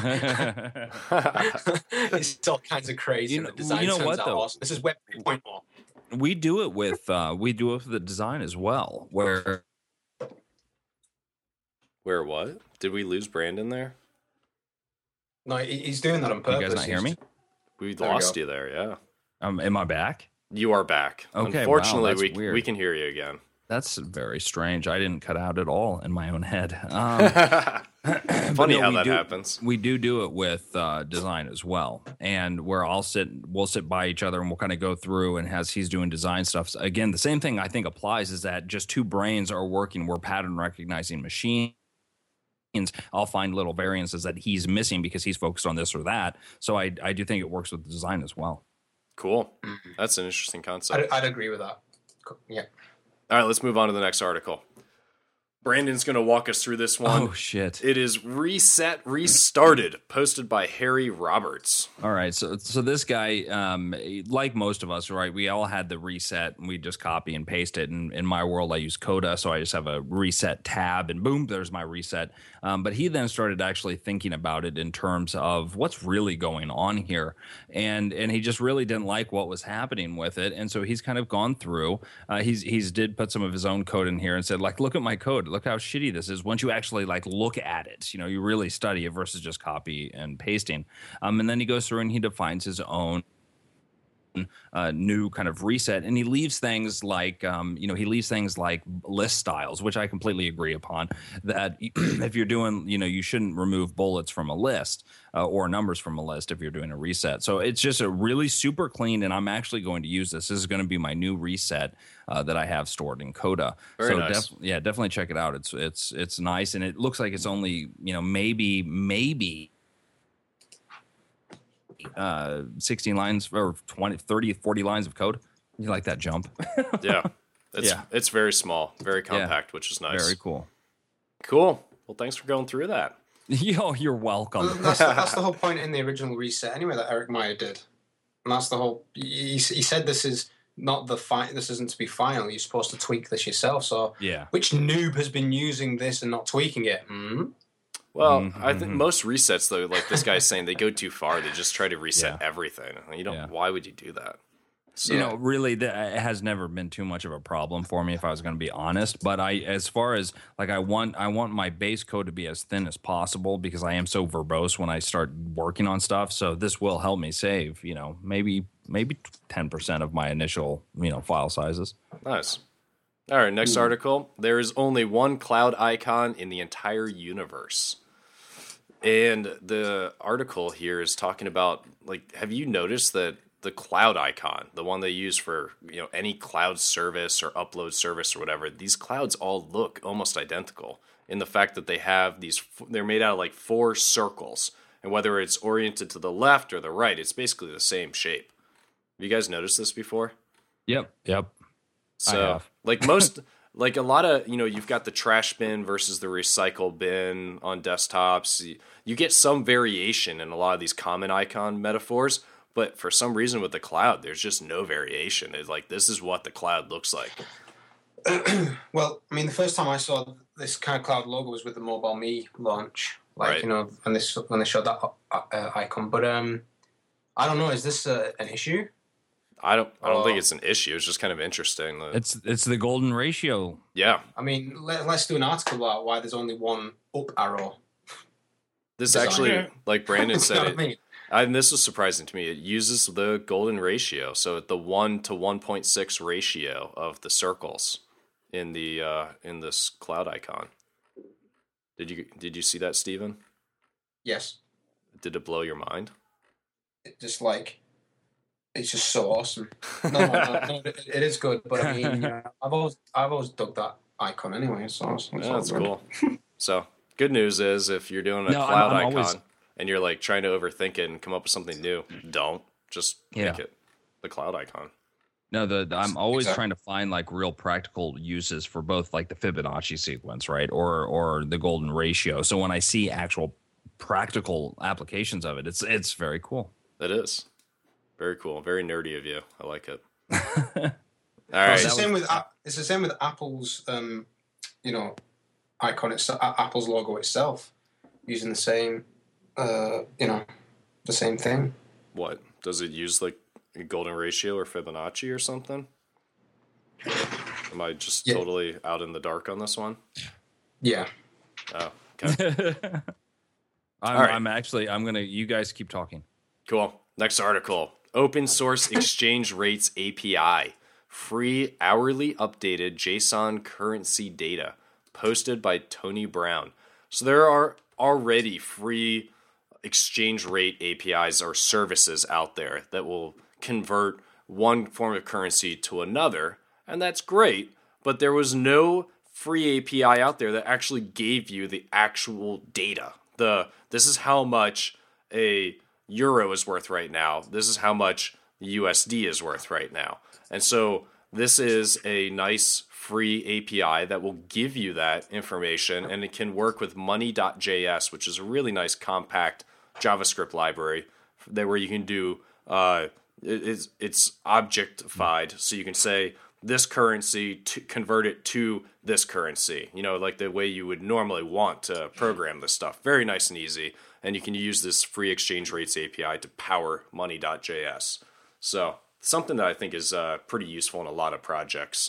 It's all kinds of crazy. You and know- the design you know turns what, out though? awesome. This is Web three point oh. we do it with uh, we do it with the design as well, where Where what? Did we lose Brandon there? No, he- he's doing that on you purpose. guys not hear He's- me. We There we lost go. you there, yeah. Um, am I back? You are back. Okay, wow, Unfortunately, that's we weird. we can hear you again. That's very strange. I didn't cut out at all in my own head. Um, But Funny no, how we that do- happens. We do do it with uh, design as well, and where I'll sit, we'll sit by each other, and we'll kind of go through. And as he's doing design stuff, so again, the same thing I think applies is that just two brains are working. We're pattern recognizing machines. I'll find little variances that he's missing because he's focused on this or that. So I I do think it works with design as well. Cool. That's an interesting concept. I'd, I'd agree with that. Cool. Yeah. All right, let's move on to the next article. Brandon's going to walk us through this one. Oh shit! It is Reset Restarted, posted by Harry Roberts. All right, so so this guy, um, like most of us, right? We all had the reset, and we just copy and paste it. And in my world, I use Coda, so I just have a reset tab, and boom, there's my reset. Um, but he then started actually thinking about it in terms of what's really going on here, and and he just really didn't like what was happening with it, and so he's kind of gone through. Uh, he's he's did put some of his own code in here and said, like, look at my code, look how shitty this is. Once you actually like look at it, you know, you really study it versus just copy and pasting. Um, and then he goes through and he defines his own uh, new kind of reset, and he leaves things like, um, you know, he leaves things like list styles, which I completely agree upon. That if you're doing, you know, you shouldn't remove bullets from a list uh, or numbers from a list if you're doing a reset. So it's just a really super clean, and I'm actually going to use this. This is going to be my new reset uh, that I have stored in Coda. Very so nice. def- yeah, definitely check it out. It's it's it's nice, and it looks like it's only, you know, maybe maybe. Uh, sixteen lines or twenty, thirty, forty lines of code. You like that jump? Yeah. It's Yeah. it's very small, very compact, which is nice. Very cool. Cool. Well, thanks for going through that. Yo, you're welcome. That's the, that's the whole point in the original reset, anyway, that Eric Meyer did. And that's the whole. He, he said this is not the fi- This isn't to be final. You're supposed to tweak this yourself. So, Yeah. which noob has been using this and not tweaking it? Hmm? Well, Mhm, I think mhm. most resets, though, like this guy's saying, they go too far. They just try to reset Yeah. everything. You don't. Yeah. Why would you do that? So, You know, really, th- it has never been too much of a problem for me, if I was going to be honest. But I, as far as like, I want, I want my base code to be as thin as possible because I am so verbose when I start working on stuff. So this will help me save, you know, maybe maybe ten percent of my initial, you know, file sizes. nice. All right, next article. There is only one cloud icon in the entire universe. And the article here is talking about, like, have you noticed that the cloud icon, the one they use for, you know, any cloud service or upload service or whatever, these clouds all look almost identical in the fact that they have these, they're made out of like four circles. And whether it's oriented to the left or the right, it's basically the same shape. Have you guys noticed this before? Yep. Yep. So, have. like most, like a lot of, you know, you've got the trash bin versus the recycle bin on desktops. You, you get some variation in a lot of these common icon metaphors, but for some reason with the cloud, there's just no variation. It's like, this is what the cloud looks like. Well, I mean, the first time I saw this kind of cloud logo was with the Mobile Me launch, like Right. you know, when this when they showed that uh, uh, icon. But um, I don't know. Is this uh, an issue? I don't, I don't think Oh. it's an issue. It's just kind of interesting. That, It's it's the golden ratio. yeah. I mean, let, let's do an article about why there's only one up arrow. This Design. actually, like Brandon You know said, what I it, mean? and this was surprising to me. It uses the golden ratio, so the one to one point six ratio of the circles in the uh, in this cloud icon. Did you did you see that, Steven? Yes. Did it blow your mind? It just like it's just so awesome. No, no, no, no it, it is good, but I mean, you know, I've always I've always dug that icon anyway. So it's, it's Yeah, all that's good. cool. So good news is if you're doing a No, I'm- cloud I'm icon always- and you're like trying to overthink it and come up with something new, don't just Yeah. make it the cloud icon. No, the, the- I'm always Exactly. trying to find like real practical uses for both like the Fibonacci sequence, right, or or the golden ratio. So when I see actual practical applications of it, it's it's very cool. It is very cool, very nerdy of you. I like it. All It's right, the that same was- with A- it's the same with Apple's, um, you know, icon itself, Apple's logo itself, using the same, uh, you know, the same thing. what does it use like a golden ratio or Fibonacci or something? Am I just Yeah. totally out in the dark on this one? Yeah. Oh, okay. I'm, All right. I'm actually I'm gonna. You guys keep talking. Cool. Next article. Open source exchange rates A P I. Free hourly updated JSON currency data. Posted by Tony Brown. So there are already free exchange rate A P Is or services out there that will convert one form of currency to another. And that's great. But there was no free A P I out there that actually gave you the actual data. The this is how much a euro is worth right now. This is how much the U S D is worth right now. And so this is a nice free A P I that will give you that information, and it can work with money dot J S, which is a really nice compact JavaScript library that where you can do uh, it, it's it's objectified, so you can say this currency to convert it to this currency, you know, like the way you would normally want to program this stuff. Very nice and easy. And you can use this free exchange rates A P I to power money dot J S. So something that I think is uh, pretty useful in a lot of projects.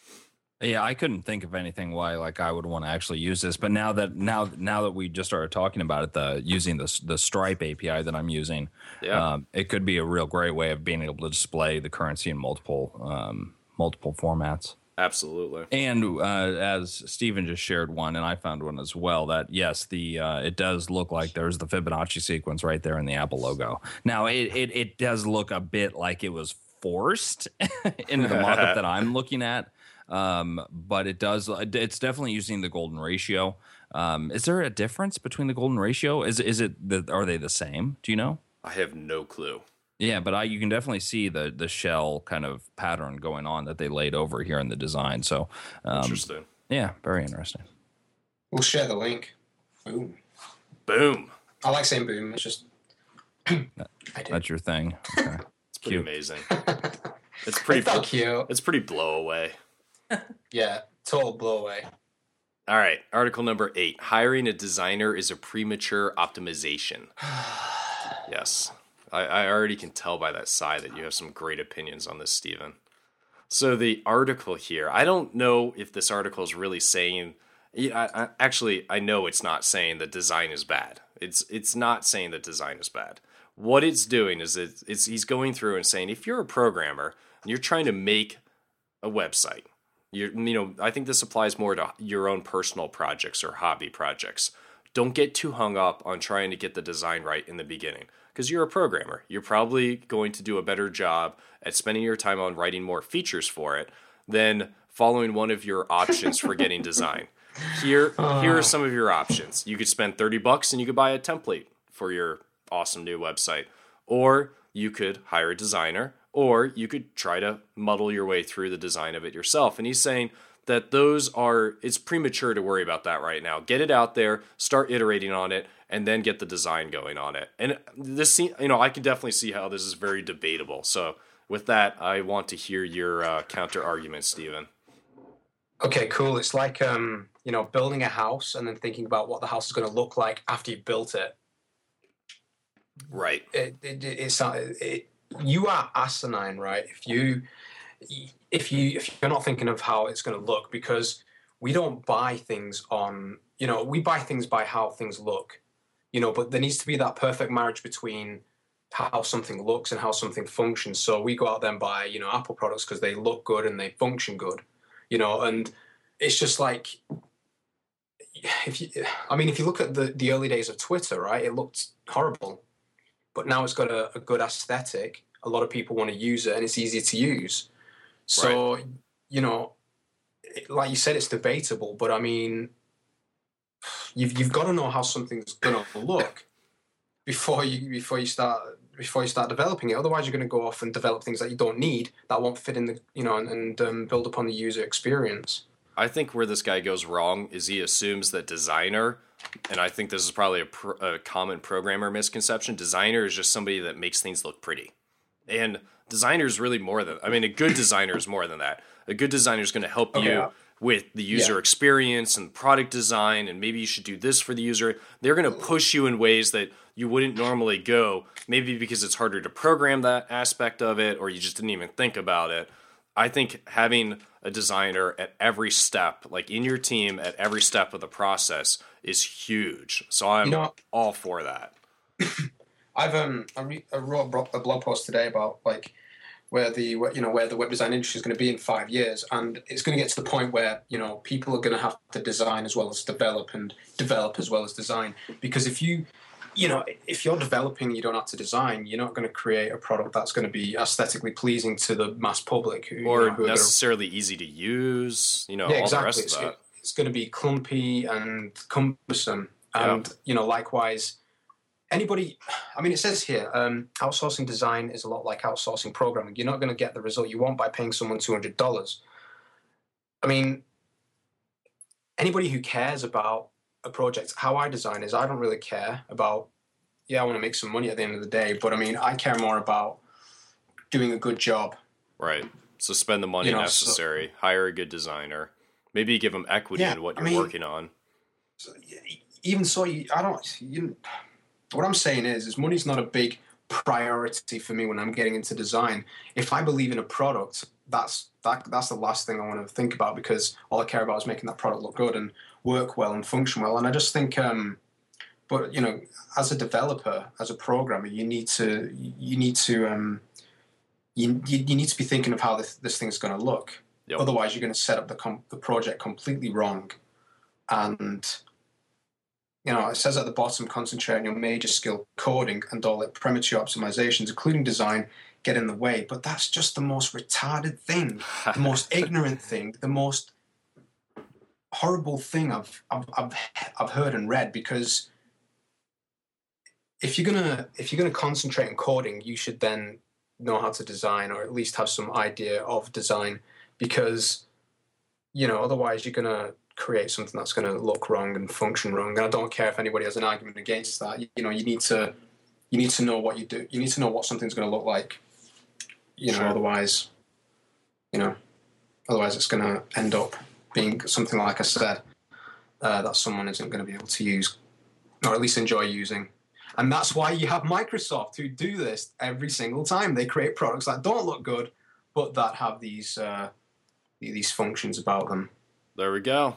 Yeah, I couldn't think of anything why like I would want to actually use this, but now that now now that we just started talking about it, the using the the Stripe A P I that I'm using, Yeah. um, it could be a real great way of being able to display the currency in multiple um, multiple formats. Absolutely. And uh, as Steven just shared one, and I found one as well, that yes, the uh, it does look like there's the Fibonacci sequence right there in the Apple logo. Now it it, it does look a bit like it was forced into the mockup that I'm looking at. Um, but it does, it's definitely using the golden ratio. Um, is there a difference between the golden ratio? Is, is it, the, are they the same? Do you know? I have no clue. Yeah, but I, you can definitely see the, the shell kind of pattern going on that they laid over here in the design. So, um, Interesting. yeah, very interesting. We'll share the link. Boom. Boom. I like saying boom. It's just. I do. That's your thing. Okay. It's pretty Cute. amazing. It's pretty. It's so cute. It's pretty blow away. Yeah, total blow away. All right, article number eight. Hiring a designer is a premature optimization. Yes, I, I already can tell by that sigh that you have some great opinions on this, Stephen. So the article here, I don't know if this article is really saying. Yeah, I, I, actually, I know it's not saying that design is bad. It's it's not saying that design is bad. What it's doing is it, it's he's going through and saying if you're a programmer and you're trying to make a website. You you know, I think this applies more to your own personal projects or hobby projects. Don't get too hung up on trying to get the design right in the beginning because you're a programmer. You're probably going to do a better job at spending your time on writing more features for it than following one of your options for getting design. Here, here are some of your options. You could spend thirty bucks and you could buy a template for your awesome new website, or you could hire a designer, or you could try to muddle your way through the design of it yourself. And he's saying that those are, it's premature to worry about that right now. Get it out there, start iterating on it, and then get the design going on it. And this, you know, I can definitely see how this is very debatable. So with that, I want to hear your uh, counter argument, Stephen. Okay, cool. It's like um, you know, building a house and then thinking about what the house is going to look like after you've built it. Right. It, it, it, it's not. It, you are asinine, right? If you, if you, if you're not thinking of how it's going to look, because we don't buy things on, you know, we buy things by how things look, you know. But there needs to be that perfect marriage between how something looks and how something functions. So we go out there and buy, you know, Apple products because they look good and they function good, you know. And it's just like if you, I mean, if you look at the, the early days of Twitter, right, it looked horrible, but now it's got a, a good aesthetic. A lot of people want to use it, and it's easy to use. So, right. you know, like you said, it's debatable, but I mean, you've you've got to know how something's going to look before you before you start before you start developing it. Otherwise, you're going to go off and develop things that you don't need, that won't fit in the, you know, and, and um, build upon the user experience. I think where this guy goes wrong is he assumes that designer, and I think this is probably a, pro, a common programmer misconception, designer is just somebody that makes things look pretty. And designer is really more than, I mean, a good designer is more than that. A good designer is going to help okay, you yeah. with the user yeah. experience and product design, and maybe you should do this for the user. They're going to push you in ways that you wouldn't normally go, maybe because it's harder to program that aspect of it, or you just didn't even think about it. I think having a designer at every step, like in your team at every step of the process, is huge. So I'm you know, all for that. I've um I, re- I wrote a blog post today about like where the you know where the web design industry is going to be in five years, and it's going to get to the point where you know people are going to have to design as well as develop, and develop as well as design. Because if you you know if you're developing, you don't have to design. You're not going to create a product that's going to be aesthetically pleasing to the mass public, who, or you know, who necessarily gonna... easy to use. You know, yeah, all exactly. the rest it's, of that. It's going to be clumpy and cumbersome, and yeah. you know, likewise. Anybody, I mean, it says here, um, outsourcing design is a lot like outsourcing programming. You're not going to get the result you want by paying someone two hundred dollars. I mean, anybody who cares about a project, how I design is I don't really care about, yeah, I want to make some money at the end of the day, but I mean, I care more about doing a good job. Right. So spend the money you know, necessary, so, hire a good designer, maybe give them equity yeah, in what you're I mean, working on. So, even so, you, I don't, you What I'm saying is, is money's not a big priority for me when I'm getting into design. If I believe in a product, that's that that's the last thing I want to think about, because all I care about is making that product look good and work well and function well. And I just think, um, but you know, as a developer, as a programmer, you need to you need to um, you, you you need to be thinking of how this this thing's going to look. Yep. Otherwise, you're going to set up the com- the project completely wrong, and you know, it says at the bottom, concentrate on your major skill, coding, and all that premature optimizations, including design, get in the way. But that's just the most retarded thing, the most ignorant thing, the most horrible thing I've, I've I've I've heard and read. Because if you're gonna if you're gonna concentrate on coding, you should then know how to design, or at least have some idea of design. Because you know, otherwise you're gonna create something that's going to look wrong and function wrong. And I don't care if anybody has an argument against that. You, you know, you need to you need to know what you do. You need to know what something's going to look like. You know, sure. otherwise, you know, otherwise it's going to end up being something like I said uh, that someone isn't going to be able to use, or at least enjoy using. And that's why you have Microsoft, who do this every single time. They create products that don't look good, but that have these uh, these functions about them. There we go.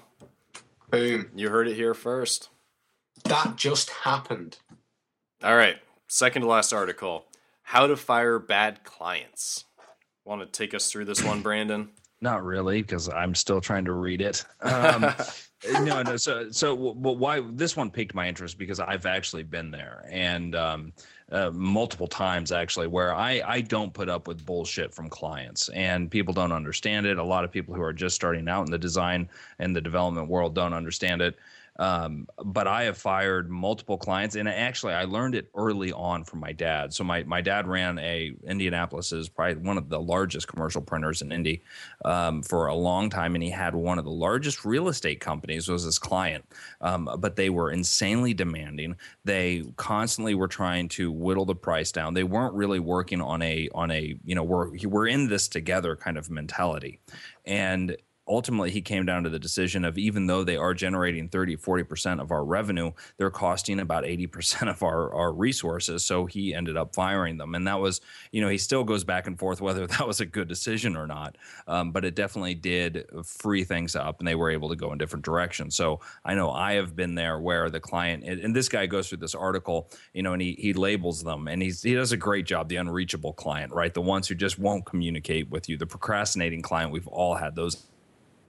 Boom. You heard it here first. That just happened. All right. Second to last article. How to fire bad clients. Want to take us through this one, Brandon? Not really, because I'm still trying to read it. Um, no, no. So, so well, why this one piqued my interest because I've actually been there, and um, uh, multiple times actually, where I I don't put up with bullshit from clients, and people don't understand it. A lot of people who are just starting out in the design and the development world don't understand it. Um, but I have fired multiple clients, and actually I learned it early on from my dad. So my, my dad ran a Indianapolis is probably one of the largest commercial printers in Indy, um, for a long time. And he had one of the largest real estate companies was his client. Um, but they were insanely demanding. They constantly were trying to whittle the price down. They weren't really working on a, on a, you know, we're, we're in this together kind of mentality. And ultimately, he came down to the decision of, even though they are generating thirty, forty percent of our revenue, they're costing about eighty percent of our, our resources. So he ended up firing them. And that was, you know, he still goes back and forth whether that was a good decision or not. Um, but it definitely did free things up, and they were able to go in different directions. So I know I have been there where the client, and this guy goes through this article, you know, and he, he labels them, and he's, he does a great job, the unreachable client, right? The ones who just won't communicate with you, the procrastinating client. We've all had those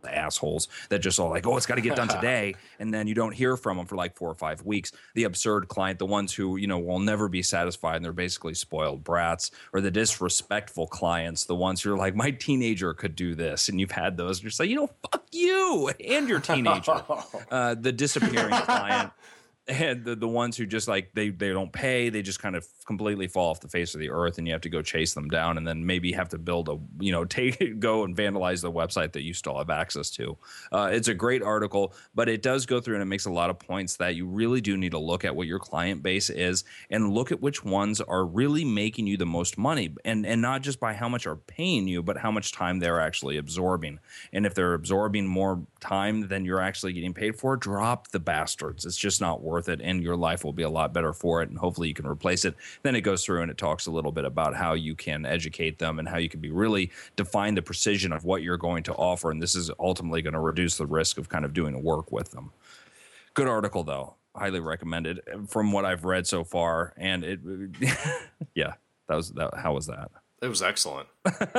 the assholes that just all like, oh, it's got to get done today. And then you don't hear from them for like four or five weeks. The absurd client, the ones who, you know, will never be satisfied and they're basically spoiled brats, or the disrespectful clients, the ones who are like, my teenager could do this. And you've had those. You're just like, you know, fuck you and your teenager. uh, the disappearing client. And the, the ones who just like they, they don't pay, they just kind of completely fall off the face of the earth, and you have to go chase them down, and then maybe have to build a, you know, take go and vandalize the website that you still have access to. Uh, it's a great article, but it does go through and it makes a lot of points that you really do need to look at what your client base is and look at which ones are really making you the most money, and and not just by how much are paying you, but how much time they're actually absorbing. And if they're absorbing more time than you're actually getting paid for, drop the bastards. It's just not worth it, and your life will be a lot better for it, and hopefully you can replace it. Then it goes through and it talks a little bit about how you can educate them and how you can be really define the precision of what you're going to offer, and this is ultimately going to reduce the risk of kind of doing work with them. Good article, though. Highly recommended from what I've read so far, and it yeah, that was that. How was that? It was excellent.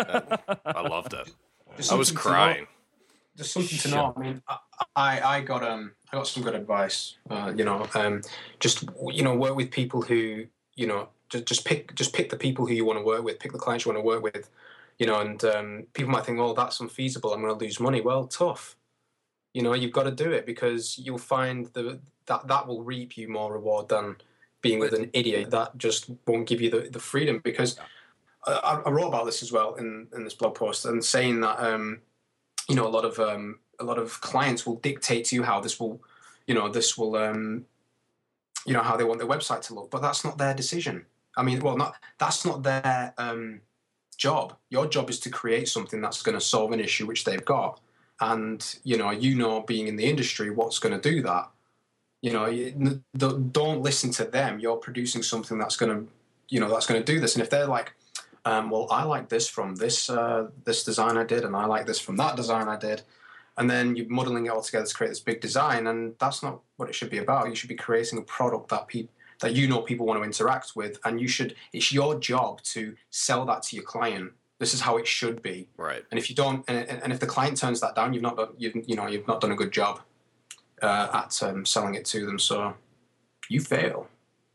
I loved it. Just I was something to crying. know- Just something to know. I mean, I, I got um I got some good advice. Uh, you know, um, just you know, work with people who you know just just pick just pick the people who you want to work with. Pick the clients you want to work with. You know, and um, people might think, oh, that's unfeasible. I'm going to lose money. Well, tough. You know, you've got to do it because you'll find the that that will reap you more reward than being with an idiot that just won't give you the, the freedom. Because I, I wrote about this as well in, in this blog post, and saying that um, you know a lot of um, a lot of clients will dictate to you how this will, you know, this will um, you know how they want their website to look, but that's not their decision. I mean, well, not that's not their um, job. Your job is to create something that's going to solve an issue which they've got. And, you know, you know, being in the industry, what's going to do that? You know, you, don't listen to them. You're producing something that's going to, you know, that's going to do this. And if they're like, um, well, I like this from this uh, this design I did, and I like this from that design I did, and then you're muddling it all together to create this big design, and that's not what it should be about. You should be creating a product that people that you know people want to interact with, and you should. It's your job to sell that to your client. This is how it should be, right? And if you don't, and, and if the client turns that down, you've not done, you've you know, you've not done a good job uh, at um, selling it to them. So you fail.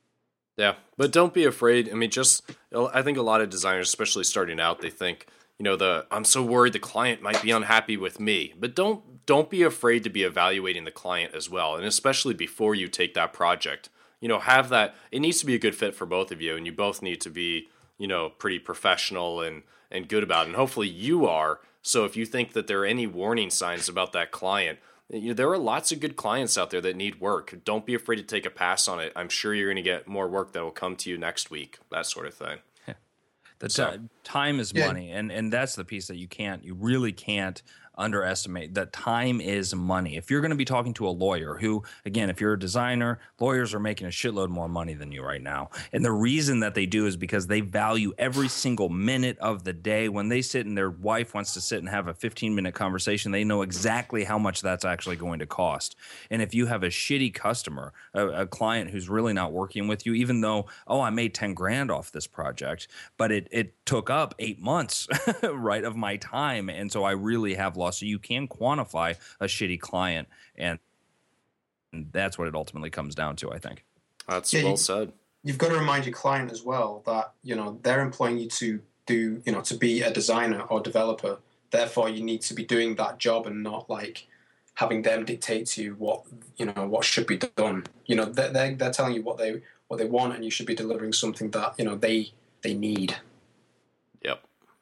Yeah, but don't be afraid. I mean, just I think a lot of designers, especially starting out, they think, you know, the I'm so worried the client might be unhappy with me. But don't don't be afraid to be evaluating the client as well, and especially before you take that project. You know, have that. It needs to be a good fit for both of you, and you both need to be, you know, pretty professional and. and good about it. And hopefully you are. So if you think that there are any warning signs about that client, you know, there are lots of good clients out there that need work. Don't be afraid to take a pass on it. I'm sure you're going to get more work that will come to you next week, that sort of thing. Yeah. The So- t- time is Yeah. money. And, and that's the piece that you can't, you really can't underestimate that time is money. If you're going to be talking to a lawyer who, again, if you're a designer, lawyers are making a shitload more money than you right now. And the reason that they do is because they value every single minute of the day. When they sit and their wife wants to sit and have a fifteen minute conversation, they know exactly how much that's actually going to cost. And if you have a shitty customer, a, a client who's really not working with you, even though, oh, I made ten grand off this project, but it, it took up eight months, right, of my time. And so I really have lost. So you can quantify a shitty client, and that's what it ultimately comes down to, I think. That's Yeah, well you- said. You've got to remind your client as well that, you know, they're employing you to do, you know, to be a designer or developer. Therefore, you need to be doing that job and not like having them dictate to you what, you know, what should be done. You know, they're, they're, they're telling you what they what they want, and you should be delivering something that, you know, they they need. Yep.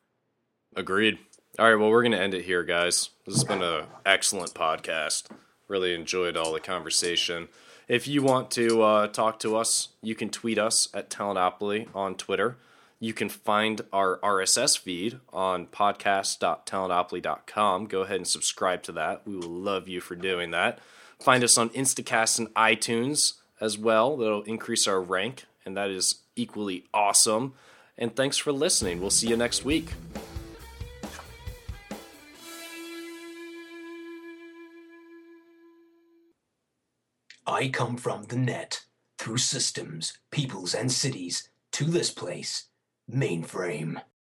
Agreed. All right, well, we're going to end it here, guys. This has been an excellent podcast. Really enjoyed all the conversation. If you want to uh, talk to us, you can tweet us at Talentopoly on Twitter. You can find our R S S feed on podcast dot talentopoly dot com. Go ahead and subscribe to that. We will love you for doing that. Find us on Instacast and iTunes as well. That'll increase our rank, and that is equally awesome. And thanks for listening. We'll see you next week. I come from the net, through systems, peoples, and cities, to this place, Mainframe.